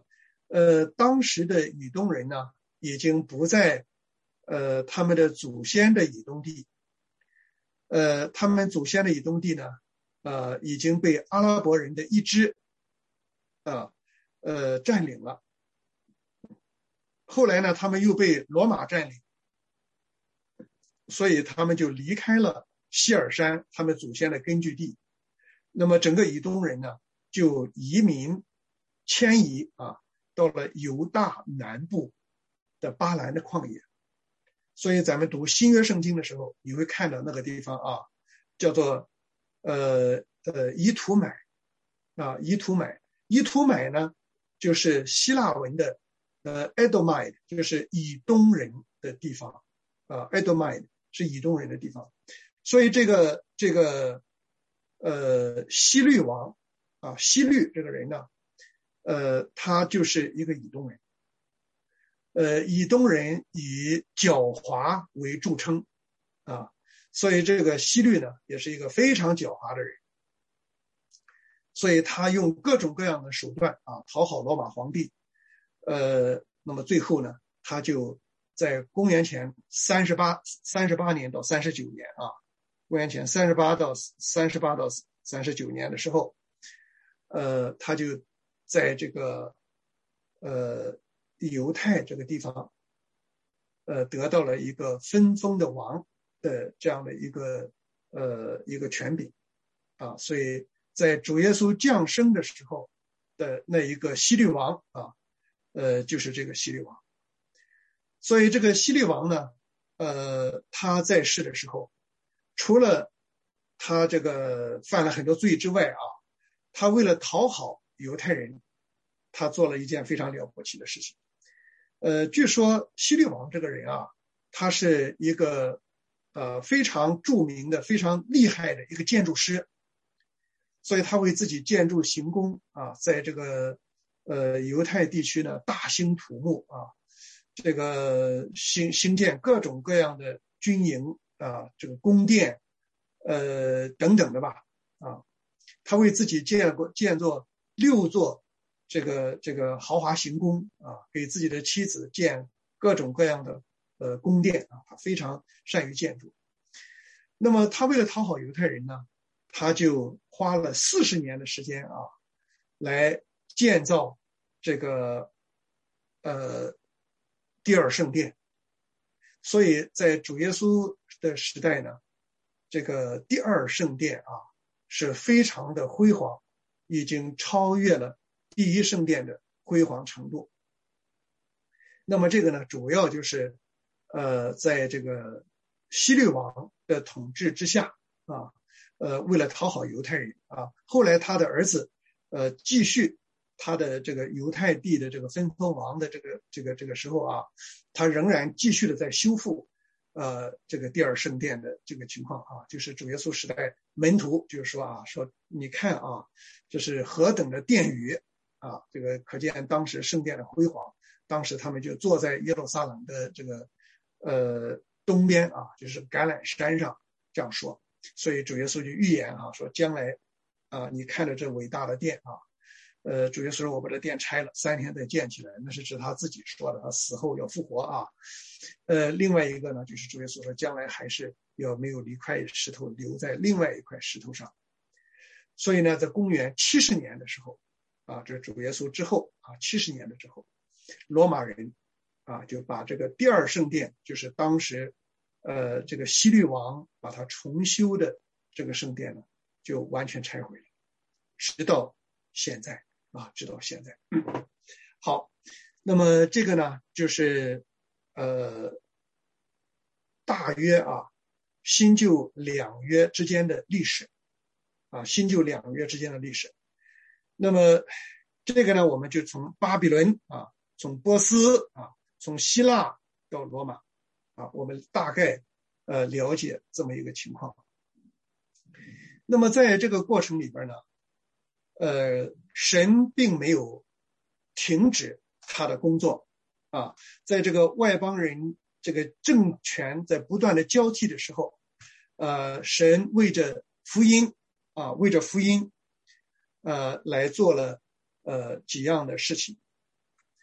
呃，当时的以东人呢，已经不在呃他们的祖先的以东地，呃，他们祖先的以东地呢，呃，已经被阿拉伯人的一支啊呃占领了。后来呢，他们又被罗马占领，所以他们就离开了希尔山，他们祖先的根据地。那么整个以东人呢，就移民迁移啊，到了犹大南部的巴兰的旷野。所以咱们读新约圣经的时候，你会看到那个地方啊，叫做呃呃以土买啊，以土买，以土买呢，就是希腊文的呃 Edomite， 就是以东人的地方啊 ，Edomite 是以东人的地方。所以这个这个呃希律王啊，希律这个人呢，呃，他就是一个以东人。呃，以东人以狡猾为著称啊，所以这个希律呢，也是一个非常狡猾的人。所以他用各种各样的手段啊，讨好罗马皇帝。呃，那么最后呢，他就在公元前三十八、三十八年到三十九年啊，公元前三十八到三十八到三十九年的时候，呃，他就在这个呃犹太这个地方，呃，得到了一个分封的王的这样的一个呃一个权柄啊，所以在主耶稣降生的时候的那一个希律王啊，呃，就是这个希律王。所以这个希律王呢，呃，他在世的时候，除了他这个犯了很多罪之外啊，他为了讨好犹太人，他做了一件非常了不起的事情。呃，据说希律王这个人啊，他是一个呃非常著名的、非常厉害的一个建筑师，所以他为自己建筑行宫啊，在这个呃犹太地区呢大兴土木啊，这个兴兴建各种各样的军营啊，这个宫殿呃等等的吧啊，他为自己建过建作六座这个这个豪华行宫啊，给自己的妻子建各种各样的呃宫殿啊，他非常善于建筑。那么他为了讨好犹太人呢，他就花了四十年的时间啊，来建造这个呃第二圣殿。所以在主耶稣的时代呢，这个第二圣殿啊是非常的辉煌，已经超越了第一圣殿的辉煌程度。那么这个呢，主要就是呃，在这个希律王的统治之下啊，呃，为了讨好犹太人啊，后来他的儿子呃继续他的这个犹太地的这个分封王的这个这个这个时候啊，他仍然继续的在修复呃这个第二圣殿的这个情况啊，就是主耶稣时代门徒就是说啊，说你看啊，这是何等的殿宇啊，这个可见当时圣殿的辉煌。当时他们就坐在耶路撒冷的这个呃东边啊，就是橄榄山上这样说。所以主耶稣就预言啊，说将来啊，你看着这伟大的殿啊，呃，主耶稣说我把这殿拆了，三天再建起来，那是指他自己说的，他死后要复活啊。呃，另外一个呢，就是主耶稣说将来还是要没有一块石头留在另外一块石头上。所以呢，在公元七十年的时候啊，这主耶稣之后啊，七十年的之后，罗马人啊就把这个第二圣殿，就是当时呃这个希律王把它重修的这个圣殿呢，就完全拆毁了，直到现在啊，直到现在。嗯、好，那么这个呢，就是呃大约啊新旧两约之间的历史啊，新旧两约之间的历史。那么这个呢，我们就从巴比伦啊。从波斯啊，从希腊到罗马啊，我们大概呃了解这么一个情况。那么在这个过程里边呢，呃，神并没有停止他的工作啊，在这个外邦人这个政权在不断的交替的时候，呃，神为着福音啊，为着福音，呃，来做了呃几样的事情。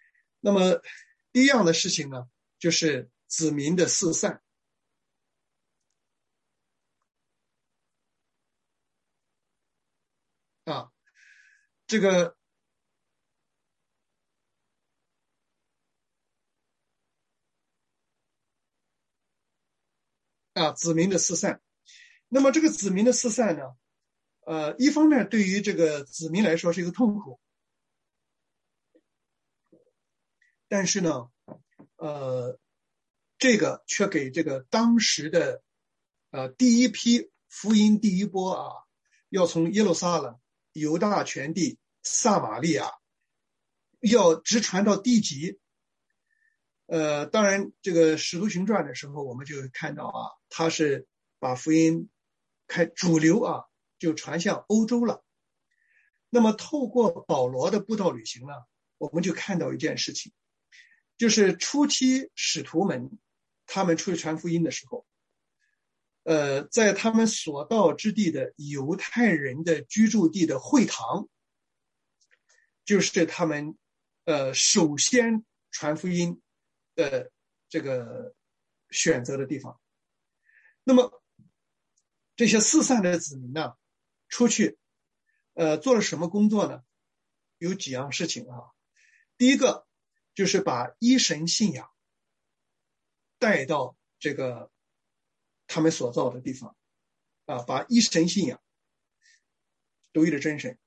那么第一样的事情呢，就是子民的四散。啊，这个啊，子民的四散。那么这个子民的四散呢，呃，一方面对于这个子民来说是一个痛苦，但是呢，呃，这个却给这个当时的呃第一批福音第一波啊，要从耶路撒冷、犹大全地、撒玛利亚，要直传到地极。呃，当然，这个《使徒行传》的时候，我们就看到啊，他是把福音开主流啊，就传向欧洲了。那么，透过保罗的布道旅行呢，我们就看到一件事情，就是初期使徒们他们出去传福音的时候，呃，在他们所到之地的犹太人的居住地的会堂，就是他们呃首先传福音的这个选择的地方。那么这些四散的子民呢，出去呃做了什么工作呢？有几样事情啊。第一个就是把一神信仰带到这个他们所造的地方啊，把一神信仰独一的真神。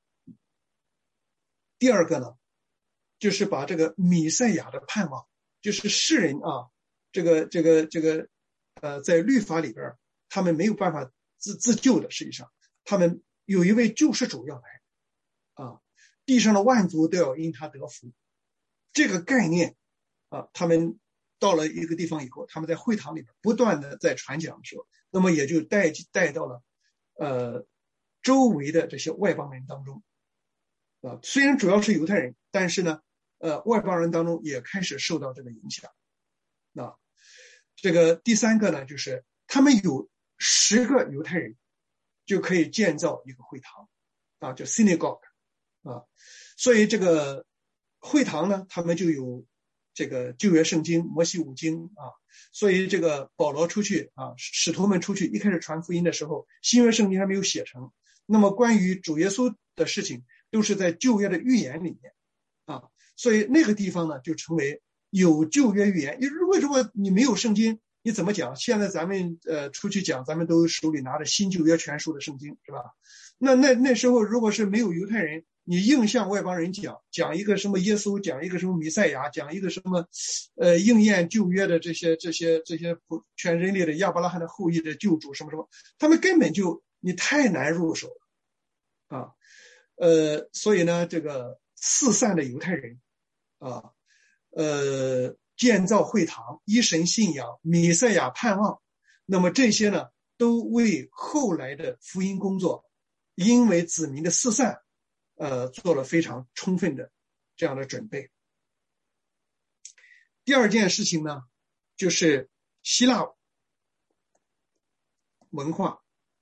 第二个呢，就是把这个弥赛亚的盼望，就是世人啊，这个这个这个呃，在律法里边他们没有办法自自救的，实际上他们有一位救世主要来啊，地上的万族都要因他得福。这个概念啊，他们到了一个地方以后，他们在会堂里边不断的在传讲的时候，那么也就带带到了呃周围的这些外邦人当中啊，虽然主要是犹太人，但是呢，呃，外邦人当中也开始受到这个影响。啊，这个第三个呢，就是他们有十个犹太人就可以建造一个会堂啊，叫 synagogue 啊，所以这个会堂呢，他们就有这个旧约圣经、摩西五经啊，所以这个保罗出去啊，使徒们出去一开始传福音的时候，新约圣经还没有写成，那么关于主耶稣的事情都是在旧约的预言里面啊，所以那个地方呢就成为有旧约预言。为什么你没有圣经你怎么讲？现在咱们呃出去讲，咱们都手里拿着新旧约全书的圣经，是吧？那那那时候如果是没有犹太人，你硬向外邦人讲讲一个什么耶稣，讲一个什么弥赛亚，讲一个什么呃应验旧约的这些这些这些全人类的亚伯拉罕的后裔的救主什么什么，他们根本就你太难入手了啊。呃，所以呢，这个四散的犹太人啊，呃，建造会堂、一神信仰、弥赛亚盼望，那么这些呢，都为后来的福音工作，因为子民的四散，呃，做了非常充分的这样的准备。第二件事情呢，就是希腊文化。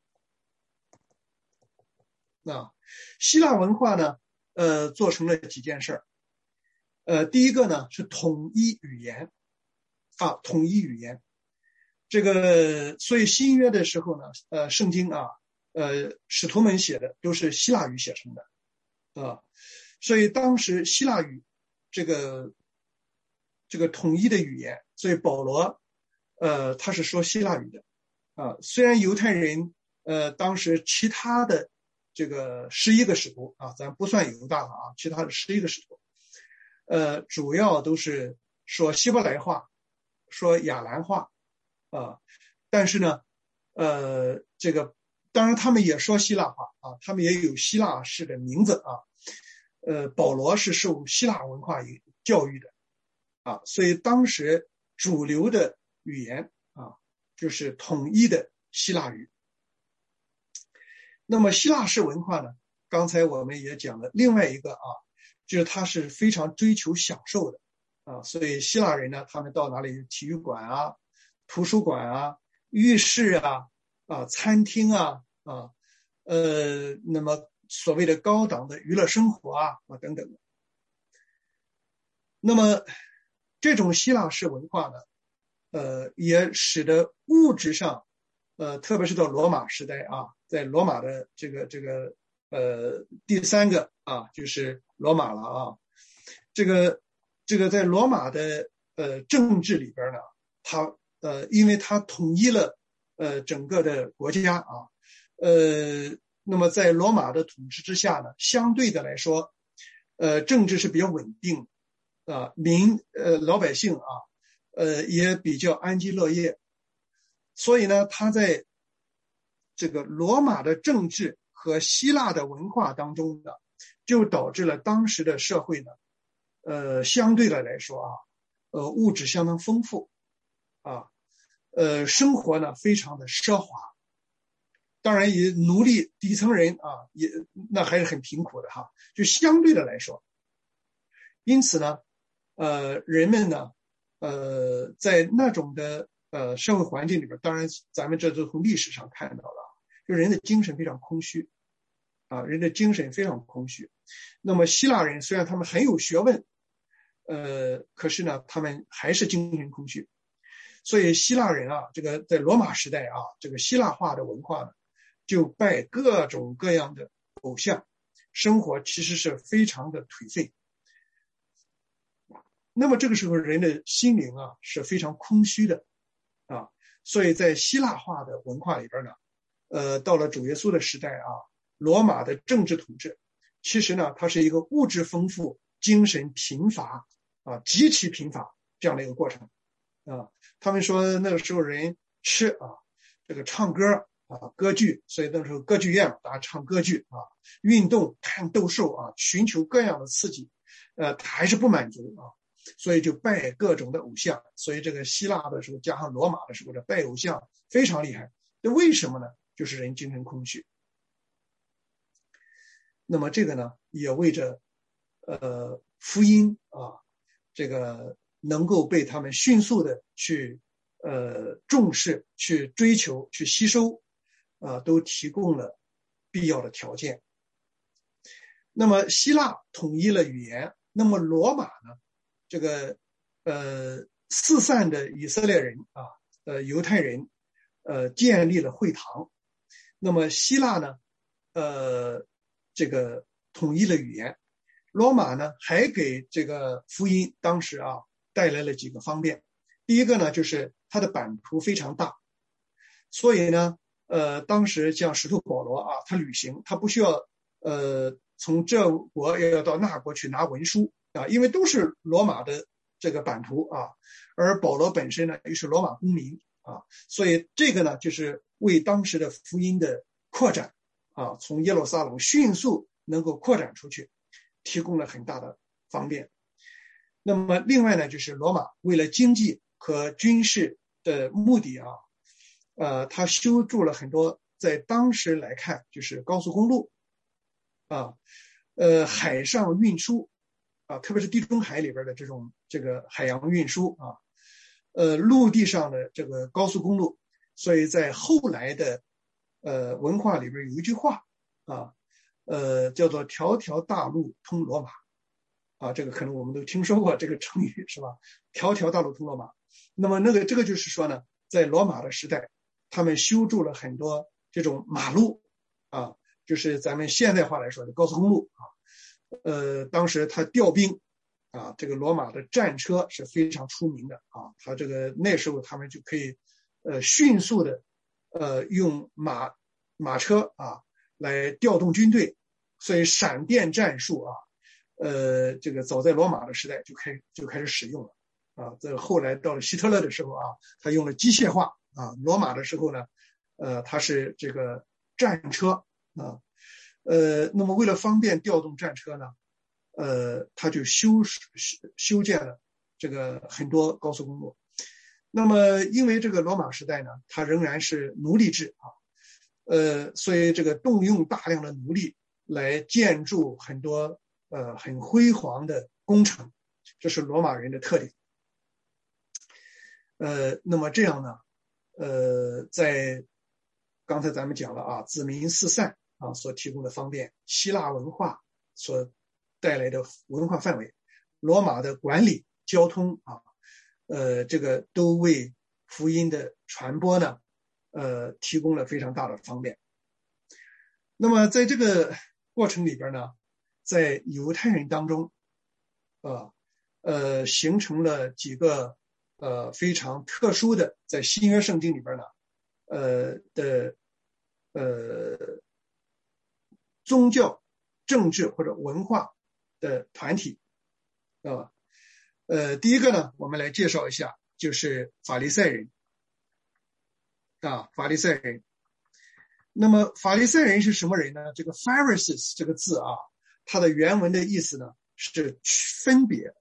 啊，希腊文化呢，呃，做成了几件事儿。呃，第一个呢是统一语言，啊，统一语言。这个，所以新约的时候呢，呃，圣经啊，呃，使徒们写的都是希腊语写成的，啊，所以当时希腊语这个这个统一的语言，所以保罗，呃，他是说希腊语的，啊，虽然犹太人，呃，当时其他的。这个十一个使徒啊，咱不算犹大了啊，其他的十一个使徒，呃，主要都是说希伯来话，说亚兰话啊，但是呢，呃，这个当然他们也说希腊话啊，他们也有希腊式的名字啊，呃，保罗是受希腊文化教育的啊，所以当时主流的语言啊，就是统一的希腊语。那么希腊式文化呢，刚才我们也讲了另外一个啊，就是它是非常追求享受的啊，所以希腊人呢，他们到哪里体育馆啊、图书馆啊、浴室啊、啊餐厅啊啊，呃，那么所谓的高档的娱乐生活啊啊等等的。 那么这种希腊式文化呢，呃，也使得物质上，呃，特别是到罗马时代啊，在罗马的这个这个呃第三个啊，就是罗马了啊，这个这个在罗马的呃政治里边呢，它呃，因为它统一了呃整个的国家啊，呃，那么在罗马的统治之下呢，相对的来说，呃，政治是比较稳定啊，民呃老百姓啊，呃也比较安居乐业，所以呢，他在这个罗马的政治和希腊的文化当中呢，就导致了当时的社会呢，呃，相对的来说啊，呃，物质相当丰富啊，呃，生活呢非常的奢华。当然，以奴隶底层人啊，也那还是很贫苦的哈。就相对的来说，因此呢，呃，人们呢，呃，在那种的呃社会环境里边，当然咱们这都从历史上看到了，就人的精神非常空虚啊，人的精神非常空虚。那么希腊人虽然他们很有学问，呃，可是呢，他们还是精神空虚。所以希腊人啊，这个在罗马时代啊，这个希腊化的文化呢，就拜各种各样的偶像，生活其实是非常的颓废。那么这个时候人的心灵啊是非常空虚的啊，所以在希腊化的文化里边呢，呃，到了主耶稣的时代啊，罗马的政治统治，其实呢，它是一个物质丰富、精神贫乏啊，极其贫乏这样的一个过程啊。他们说那个时候人吃啊，这个唱歌啊，歌剧，所以那时候歌剧院大家唱歌剧啊，运动看斗兽啊，寻求各样的刺激，呃，他还是不满足啊。所以就拜各种的偶像，所以这个希腊的时候加上罗马的时候的拜偶像非常厉害。那为什么呢？就是人精神空虚。那么这个呢，也为着呃福音啊，这个能够被他们迅速的去呃重视、去追求、去吸收啊，都提供了必要的条件。那么希腊统一了语言，那么罗马呢？这个呃四散的以色列人啊，呃犹太人，呃建立了会堂。那么希腊呢，呃这个统一了语言。罗马呢还给这个福音当时啊带来了几个方便。第一个呢就是它的版图非常大，所以呢，呃当时像使徒保罗啊，他旅行他不需要呃从这国要到那国去拿文书。啊，因为都是罗马的这个版图啊，而保罗本身呢又是罗马公民啊，所以这个呢就是为当时的福音的扩展啊，从耶路撒冷迅速能够扩展出去，提供了很大的方便。那么另外呢，就是罗马为了经济和军事的目的啊，呃，他修筑了很多，在当时来看就是高速公路啊，呃，海上运输。啊，特别是地中海里边的这种这个海洋运输啊，呃，陆地上的这个高速公路，所以在后来的呃文化里边有一句话啊，呃，叫做"条条大路通罗马"啊，这个可能我们都听说过这个成语是吧？"条条大路通罗马"。那么那个这个就是说呢，在罗马的时代，他们修筑了很多这种马路啊，就是咱们现代化来说的高速公路啊。呃，当时他调兵啊，这个罗马的战车是非常出名的啊。他这个那时候他们就可以呃迅速的呃用马马车啊来调动军队，所以闪电战术啊，呃，这个早在罗马的时代就开就开始使用了啊。这后来到了希特勒的时候啊，他用了机械化啊。罗马的时候呢，呃，他是这个战车啊。呃，那么为了方便调动战车呢，呃，他就修修建了这个很多高速公路。那么因为这个罗马时代呢，它仍然是奴隶制啊，呃，所以这个动用大量的奴隶来建筑很多呃很辉煌的工程，这是罗马人的特点。呃，那么这样呢，呃，在刚才咱们讲了啊，子民四散。啊，所提供的方便，希腊文化所带来的文化范围， 罗马的管理、交通啊，呃，这个都为福音的传播呢，呃，提供了非常大的方便。那么在这个过程里边呢，在犹太人当中，啊，呃，形成了几个呃非常特殊的，在新约圣经里边呢，呃的呃宗教、政治或者文化的团体，啊，呃，第一个呢，我们来介绍一下，就是法利赛人，啊，法利赛人。那么法利赛人是什么人呢？这个 Pharisees 这个字啊，它的原文的意思呢是分别，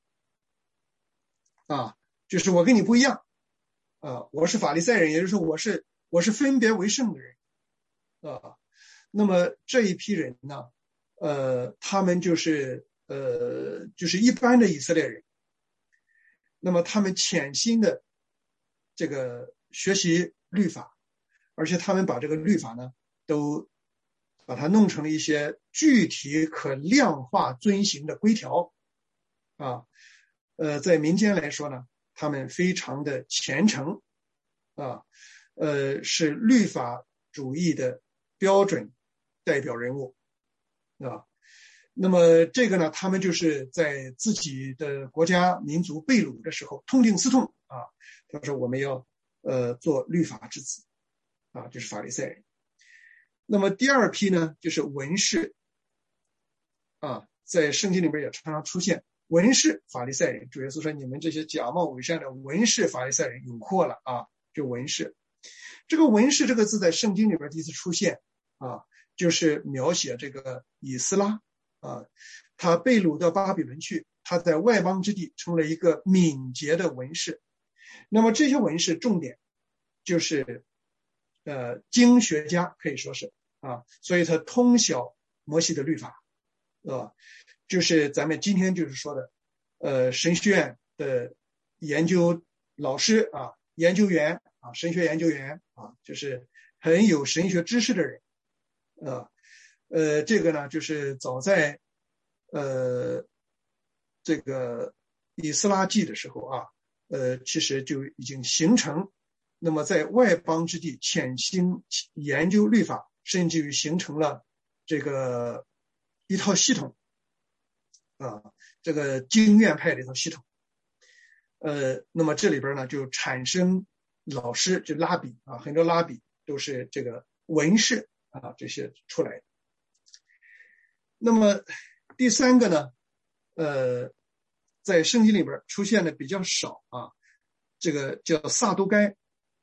啊，就是我跟你不一样，啊，我是法利赛人，也就是说我是我是分别为圣的人，啊，那么这一批人呢，呃，他们就是呃就是一般的以色列人，那么他们潜心的这个学习律法，而且他们把这个律法呢都把它弄成了一些具体可量化遵行的规条，啊，呃，在民间来说呢，他们非常的虔诚，啊，呃，是律法主义的标准代表人物，啊，那么这个呢，他们就是在自己的国家民族被掳的时候痛定思痛啊，他说我们要呃做律法之子，啊，就是法利赛人。那么第二批呢，就是文士，啊，在圣经里边也常常出现文士法利赛人。主耶稣说：“你们这些假冒伪善的文士法利赛人有祸了啊！”就文士，这个文士这个字在圣经里边第一次出现啊，就是描写这个以斯拉啊，他被掳到巴比伦去，他在外邦之地成了一个敏捷的文士。那么这些文士重点就是呃经学家，可以说是啊，所以他通晓摩西的律法，啊，就是咱们今天就是说的呃神学院的研究老师啊，研究员啊，神学研究员啊，就是很有神学知识的人，啊，呃，这个呢，就是早在呃这个以斯拉记的时候啊，呃，其实就已经形成。那么在外邦之地潜心研究律法，甚至于形成了这个一套系统，啊，这个经院派的一套系统。呃，那么这里边呢就产生老师，就拉比啊，很多拉比都是这个文士啊这些出来的。那么第三个呢，呃，在圣经里边出现的比较少啊，这个叫撒都该。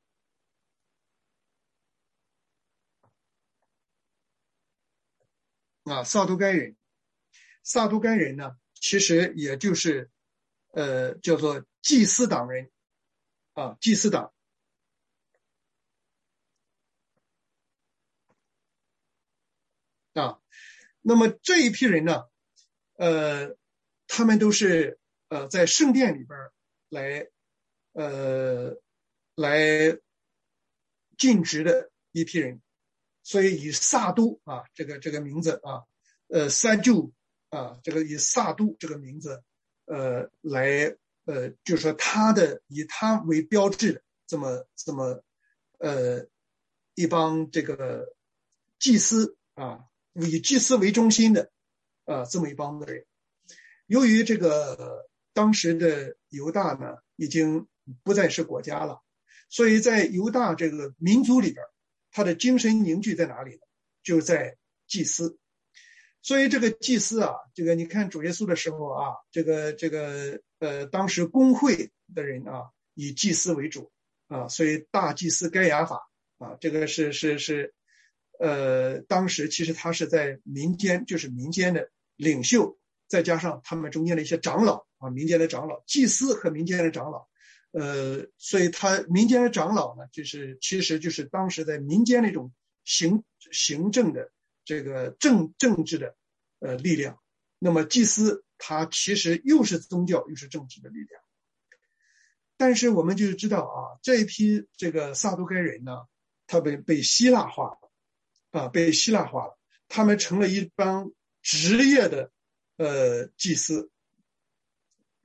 啊，撒都该人，撒都该人呢，其实也就是呃叫做祭司党人啊，祭司党。啊，那么这一批人呢，呃，他们都是呃在圣殿里边来呃来尽职的一批人，所以以撒都啊这个这个名字啊，呃撒就啊这个以撒都这个名字呃来呃就是说他的以他为标志的这么这么呃一帮这个祭司啊。以祭司为中心的啊，这么一帮的人，由于这个当时的犹大呢已经不再是国家了，所以在犹大这个民族里边，他的精神凝聚在哪里呢？就在祭司。所以这个祭司啊，这个你看主耶稣的时候啊，这个这个呃，当时公会的人啊，以祭司为主啊，所以大祭司该亚法啊，这个是是是。呃，当时其实他是在民间，就是民间的领袖，再加上他们中间的一些长老啊，民间的长老、祭司和民间的长老，呃，所以他民间的长老呢，就是其实就是当时在民间那种行行政的这个政政治的呃力量。那么祭司他其实又是宗教又是政治的力量。但是我们就知道啊，这一批这个撒都该人呢，他被被希腊化了。啊，被希腊化了，他们成了一帮职业的呃祭司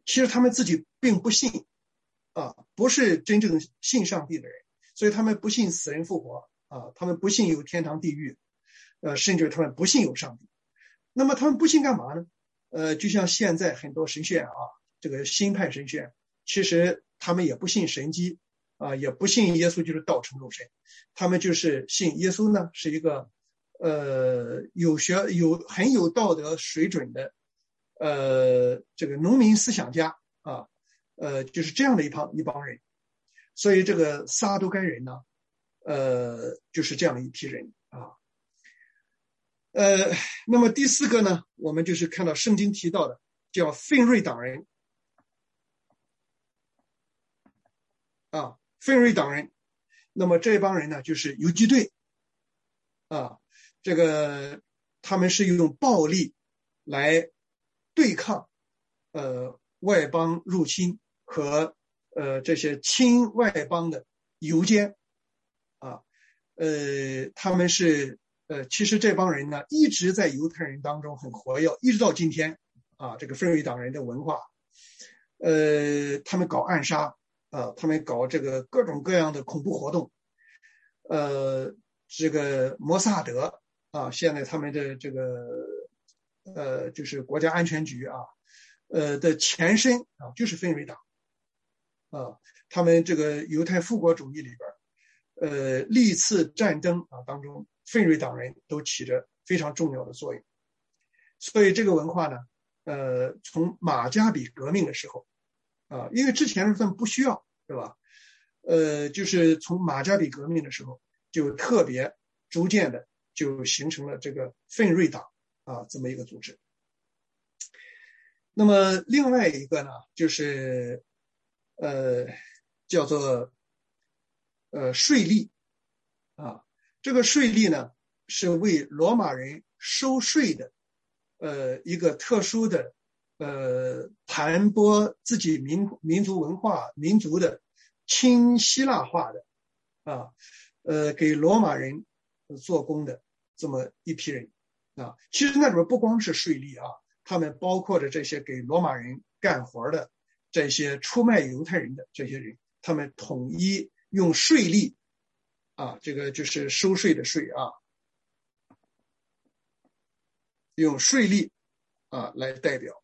其实他们自己并不信啊，不是真正信上帝的人，所以他们不信死人复活啊，他们不信有天堂地狱，呃，甚至他们不信有上帝。那么他们不信干嘛呢？呃，就像现在很多神学啊，这个新派神学，其实他们也不信神迹啊，也不信耶稣就是道成肉身，他们就是信耶稣呢是一个呃有学有很有道德水准的呃这个农民思想家啊，呃就是这样的一帮一帮人。所以这个撒都该人呢，呃就是这样的一批人啊。呃，那么第四个呢，我们就是看到圣经提到的叫奋锐党人啊，奋锐党人。那么这帮人呢，就是游击队啊，这个他们是用暴力来对抗呃外邦入侵和呃这些亲外邦的游奸啊，呃，他们是。呃，其实这帮人呢，一直在犹太人当中很活跃，一直到今天啊，这个奋锐党人的文化，呃，他们搞暗杀啊，他们搞这个各种各样的恐怖活动，呃，这个摩萨德啊，现在他们的这个呃，就是国家安全局啊，呃的前身啊，就是奋锐党啊，他们这个犹太复国主义里边，呃，历次战争啊当中。奋锐党人都起着非常重要的作用，所以这个文化呢，呃，从马加比革命的时候，啊，因为之前他们不需要，对吧？呃，就是从马加比革命的时候，就特别逐渐的就形成了这个奋锐党啊这么一个组织。那么另外一个呢，就是呃，叫做呃税吏啊。这个税吏呢，是为罗马人收税的，呃，一个特殊的，呃，传播自己民民族文化、民族的亲希腊化的，啊，呃，给罗马人做工的这么一批人啊。其实那里边不光是税吏啊，他们包括着这些给罗马人干活的这些出卖犹太人的这些人，他们统一用税吏。啊，这个就是收税的税啊，用税吏啊来代表。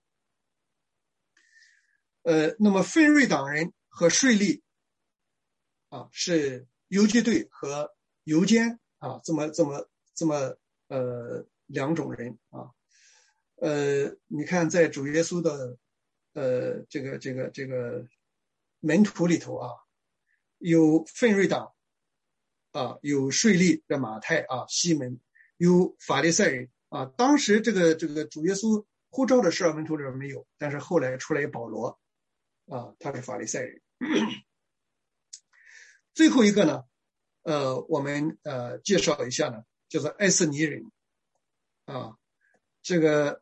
呃，那么奋锐党人和税吏啊是游击队和游奸啊，这么这么这么呃两种人啊。呃，你看在主耶稣的呃这个这个这个门徒里头啊，有奋锐党。啊，有税吏的马太啊，西门，有法利赛人啊。当时这个这个主耶稣呼召的十二门徒里面没有，但是后来出来保罗啊，他是法利赛人。最后一个呢，呃，我们呃介绍一下呢，叫做艾瑟尼人啊。这个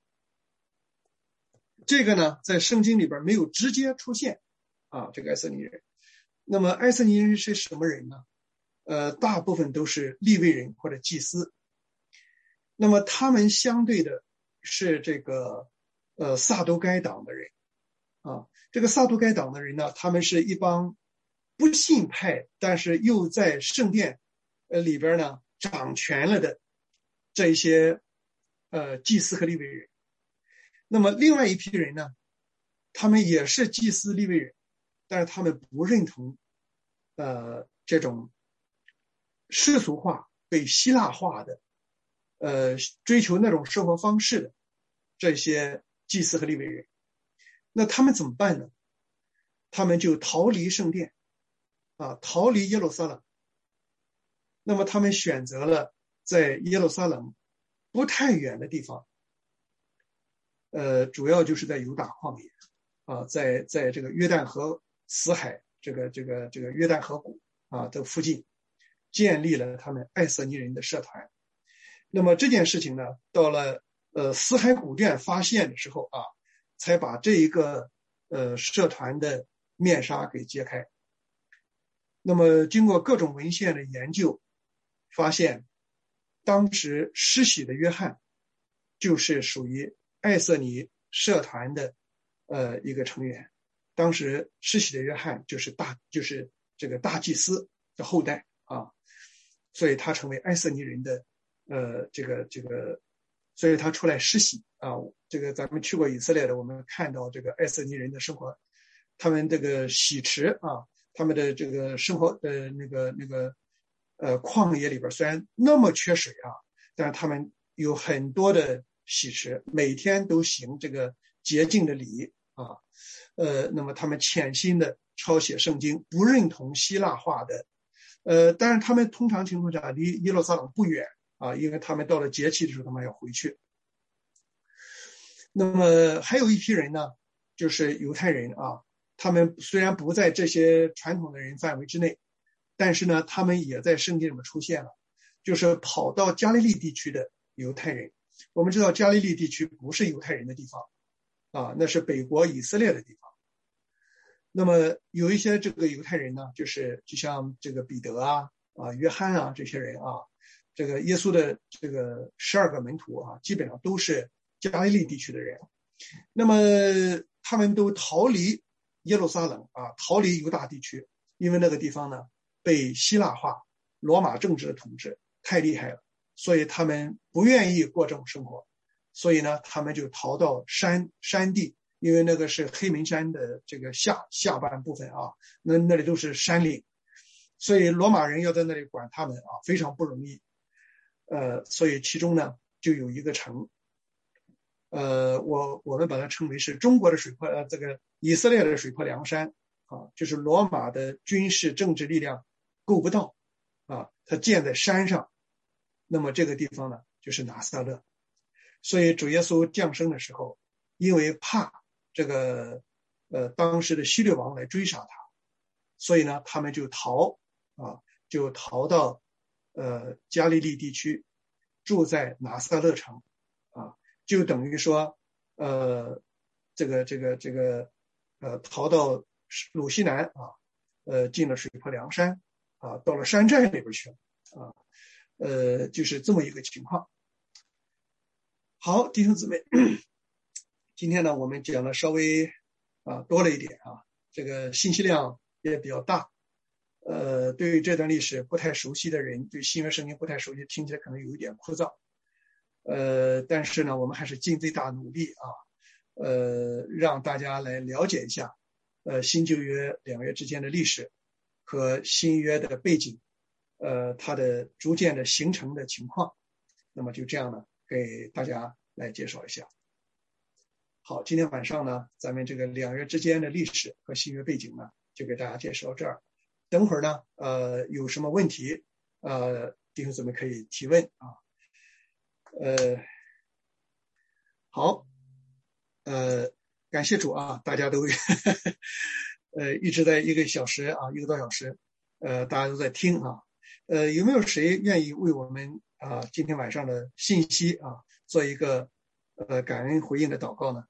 这个呢，在圣经里边没有直接出现啊，这个艾瑟尼人。那么艾瑟尼人是什么人呢？呃，大部分都是利未人或者祭司。那么他们相对的是这个呃撒都该党的人啊。这个撒都该党的人呢，他们是一帮不信派，但是又在圣殿呃里边呢掌权了的这一些呃祭司和利未人。那么另外一批人呢，他们也是祭司利未人，但是他们不认同呃这种世俗化、被希腊化的，呃，追求那种生活方式的这些祭司和利未人，那他们怎么办呢？他们就逃离圣殿，啊，逃离耶路撒冷。那么他们选择了在耶路撒冷不太远的地方，呃，主要就是在犹大旷野，啊，在在这个约旦河死海这个这个这个约旦河谷啊的附近。建立了他们艾瑟尼人的社团。那么这件事情呢，到了呃死海古卷发现的时候啊，才把这一个呃社团的面纱给揭开。那么经过各种文献的研究，发现当时施洗的约翰就是属于艾瑟尼社团的呃一个成员。当时施洗的约翰就是大就是这个大祭司的后代啊，所以他成为埃瑟尼人的呃这个这个，所以他出来施洗啊。这个咱们去过以色列的，我们看到这个埃瑟尼人的生活，他们这个洗池啊，他们的这个生活的那个那个呃旷野里边虽然那么缺水啊，但是他们有很多的洗池，每天都行这个洁净的礼啊。呃，那么他们潜心的抄写圣经，不认同希腊化的，呃，但是他们通常情况下离耶路撒冷不远啊，因为他们到了节期的时候，他们要回去。那么还有一批人呢，就是犹太人啊，他们虽然不在这些传统的人范围之内，但是呢，他们也在圣经里面出现了，就是跑到加利利地区的犹太人。我们知道加利利地区不是犹太人的地方啊，那是北国以色列的地方。那么有一些这个犹太人呢，就是就像这个彼得啊、啊约翰啊这些人啊，这个耶稣的这个十二个门徒啊，基本上都是加利利地区的人。那么他们都逃离耶路撒冷啊，逃离犹大地区，因为那个地方呢被希腊化、罗马政治的统治太厉害了，所以他们不愿意过这种生活，所以呢，他们就逃到山山地。因为那个是黑门山的这个下下半部分啊，那那里都是山岭，所以罗马人要在那里管他们啊，非常不容易。呃，所以其中呢就有一个城，呃，我我们把它称为是中国的水泊，呃，这个以色列的水泊梁山啊，就是罗马的军事政治力量够不到啊，它建在山上。那么这个地方呢就是拿撒勒，所以主耶稣降生的时候，因为怕这个呃当时的希律王来追杀他，所以呢他们就逃啊，就逃到呃加利利地区，住在拿撒勒城啊，就等于说呃这个这个这个呃逃到鲁西南啊，呃进了水泊梁山啊，到了山寨里边去了啊，呃就是这么一个情况。好，弟兄姊妹，今天呢我们讲的稍微啊多了一点啊，这个信息量也比较大。呃，对于这段历史不太熟悉的人，对新约圣经不太熟悉，听起来可能有一点枯燥。呃，但是呢，我们还是尽最大努力啊，呃，让大家来了解一下，呃，新旧约两约之间的历史和新约的背景，呃，它的逐渐的形成的情况。那么就这样呢，给大家来介绍一下。好，今天晚上呢，咱们这个两约之间的历史和新约背景呢，就给大家介绍到这儿。等会儿呢，呃，有什么问题，呃，弟兄姊妹可以提问啊。呃，好，呃，感谢主啊，大家都呃一直在一个小时啊，一个多小时，呃，大家都在听啊。呃，有没有谁愿意为我们啊今天晚上的信息啊做一个呃感恩回应的祷告呢？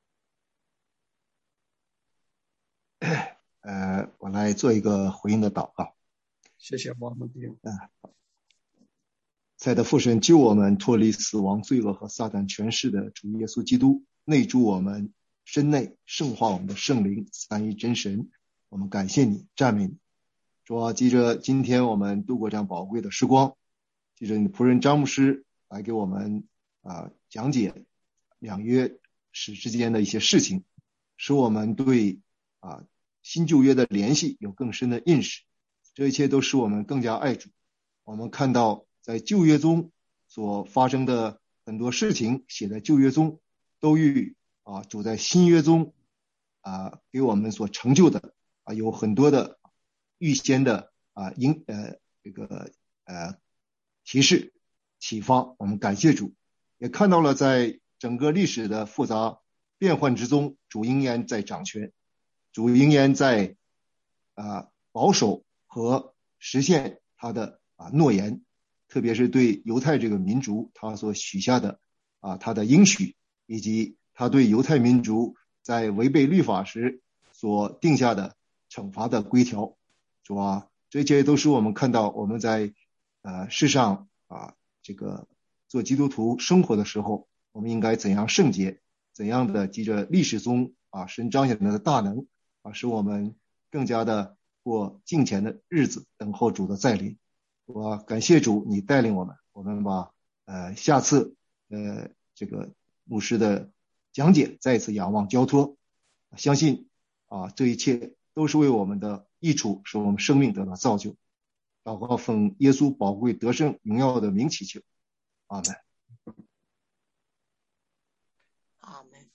呃，我来做一个回应的祷告。 谢谢王牧弟兄。 啊，在的父神救我们脱离死亡、罪恶和撒旦权势的主耶稣基督，内住我们身内，圣化我们的圣灵，三一真神。我们感谢你，赞美你。主啊，记着今天我们度过这样宝贵的时光，记着你的仆人张牧师来给我们啊、呃、讲解两约史之间的一些事情，使我们对啊、呃、新旧约的联系有更深的认识。这一切都使我们更加爱主。我们看到在旧约中所发生的很多事情，写在旧约中，都与啊主在新约中啊给我们所成就的啊有很多的预先的啊应呃这个呃提示启发。我们感谢主，也看到了在整个历史的复杂变幻之中，主仍然在掌权，主仍然在啊保守和实现他的啊诺言，特别是对犹太这个民族他所许下的啊他的应许，以及他对犹太民族在违背律法时所定下的惩罚的规条。主啊，这些都是我们看到我们在呃世上啊这个做基督徒生活的时候，我们应该怎样圣洁，怎样的记着历史中啊，神彰显的大能啊，使我们更加的过敬虔的日子，等候主的再临。我感谢主，你带领我们，我们把呃下次呃这个牧师的讲解再一次仰望交托，相信啊这一切都是为我们的益处，使我们生命得到造就。祷告奉耶稣宝贵得胜荣耀的名祈求，阿门。 阿门。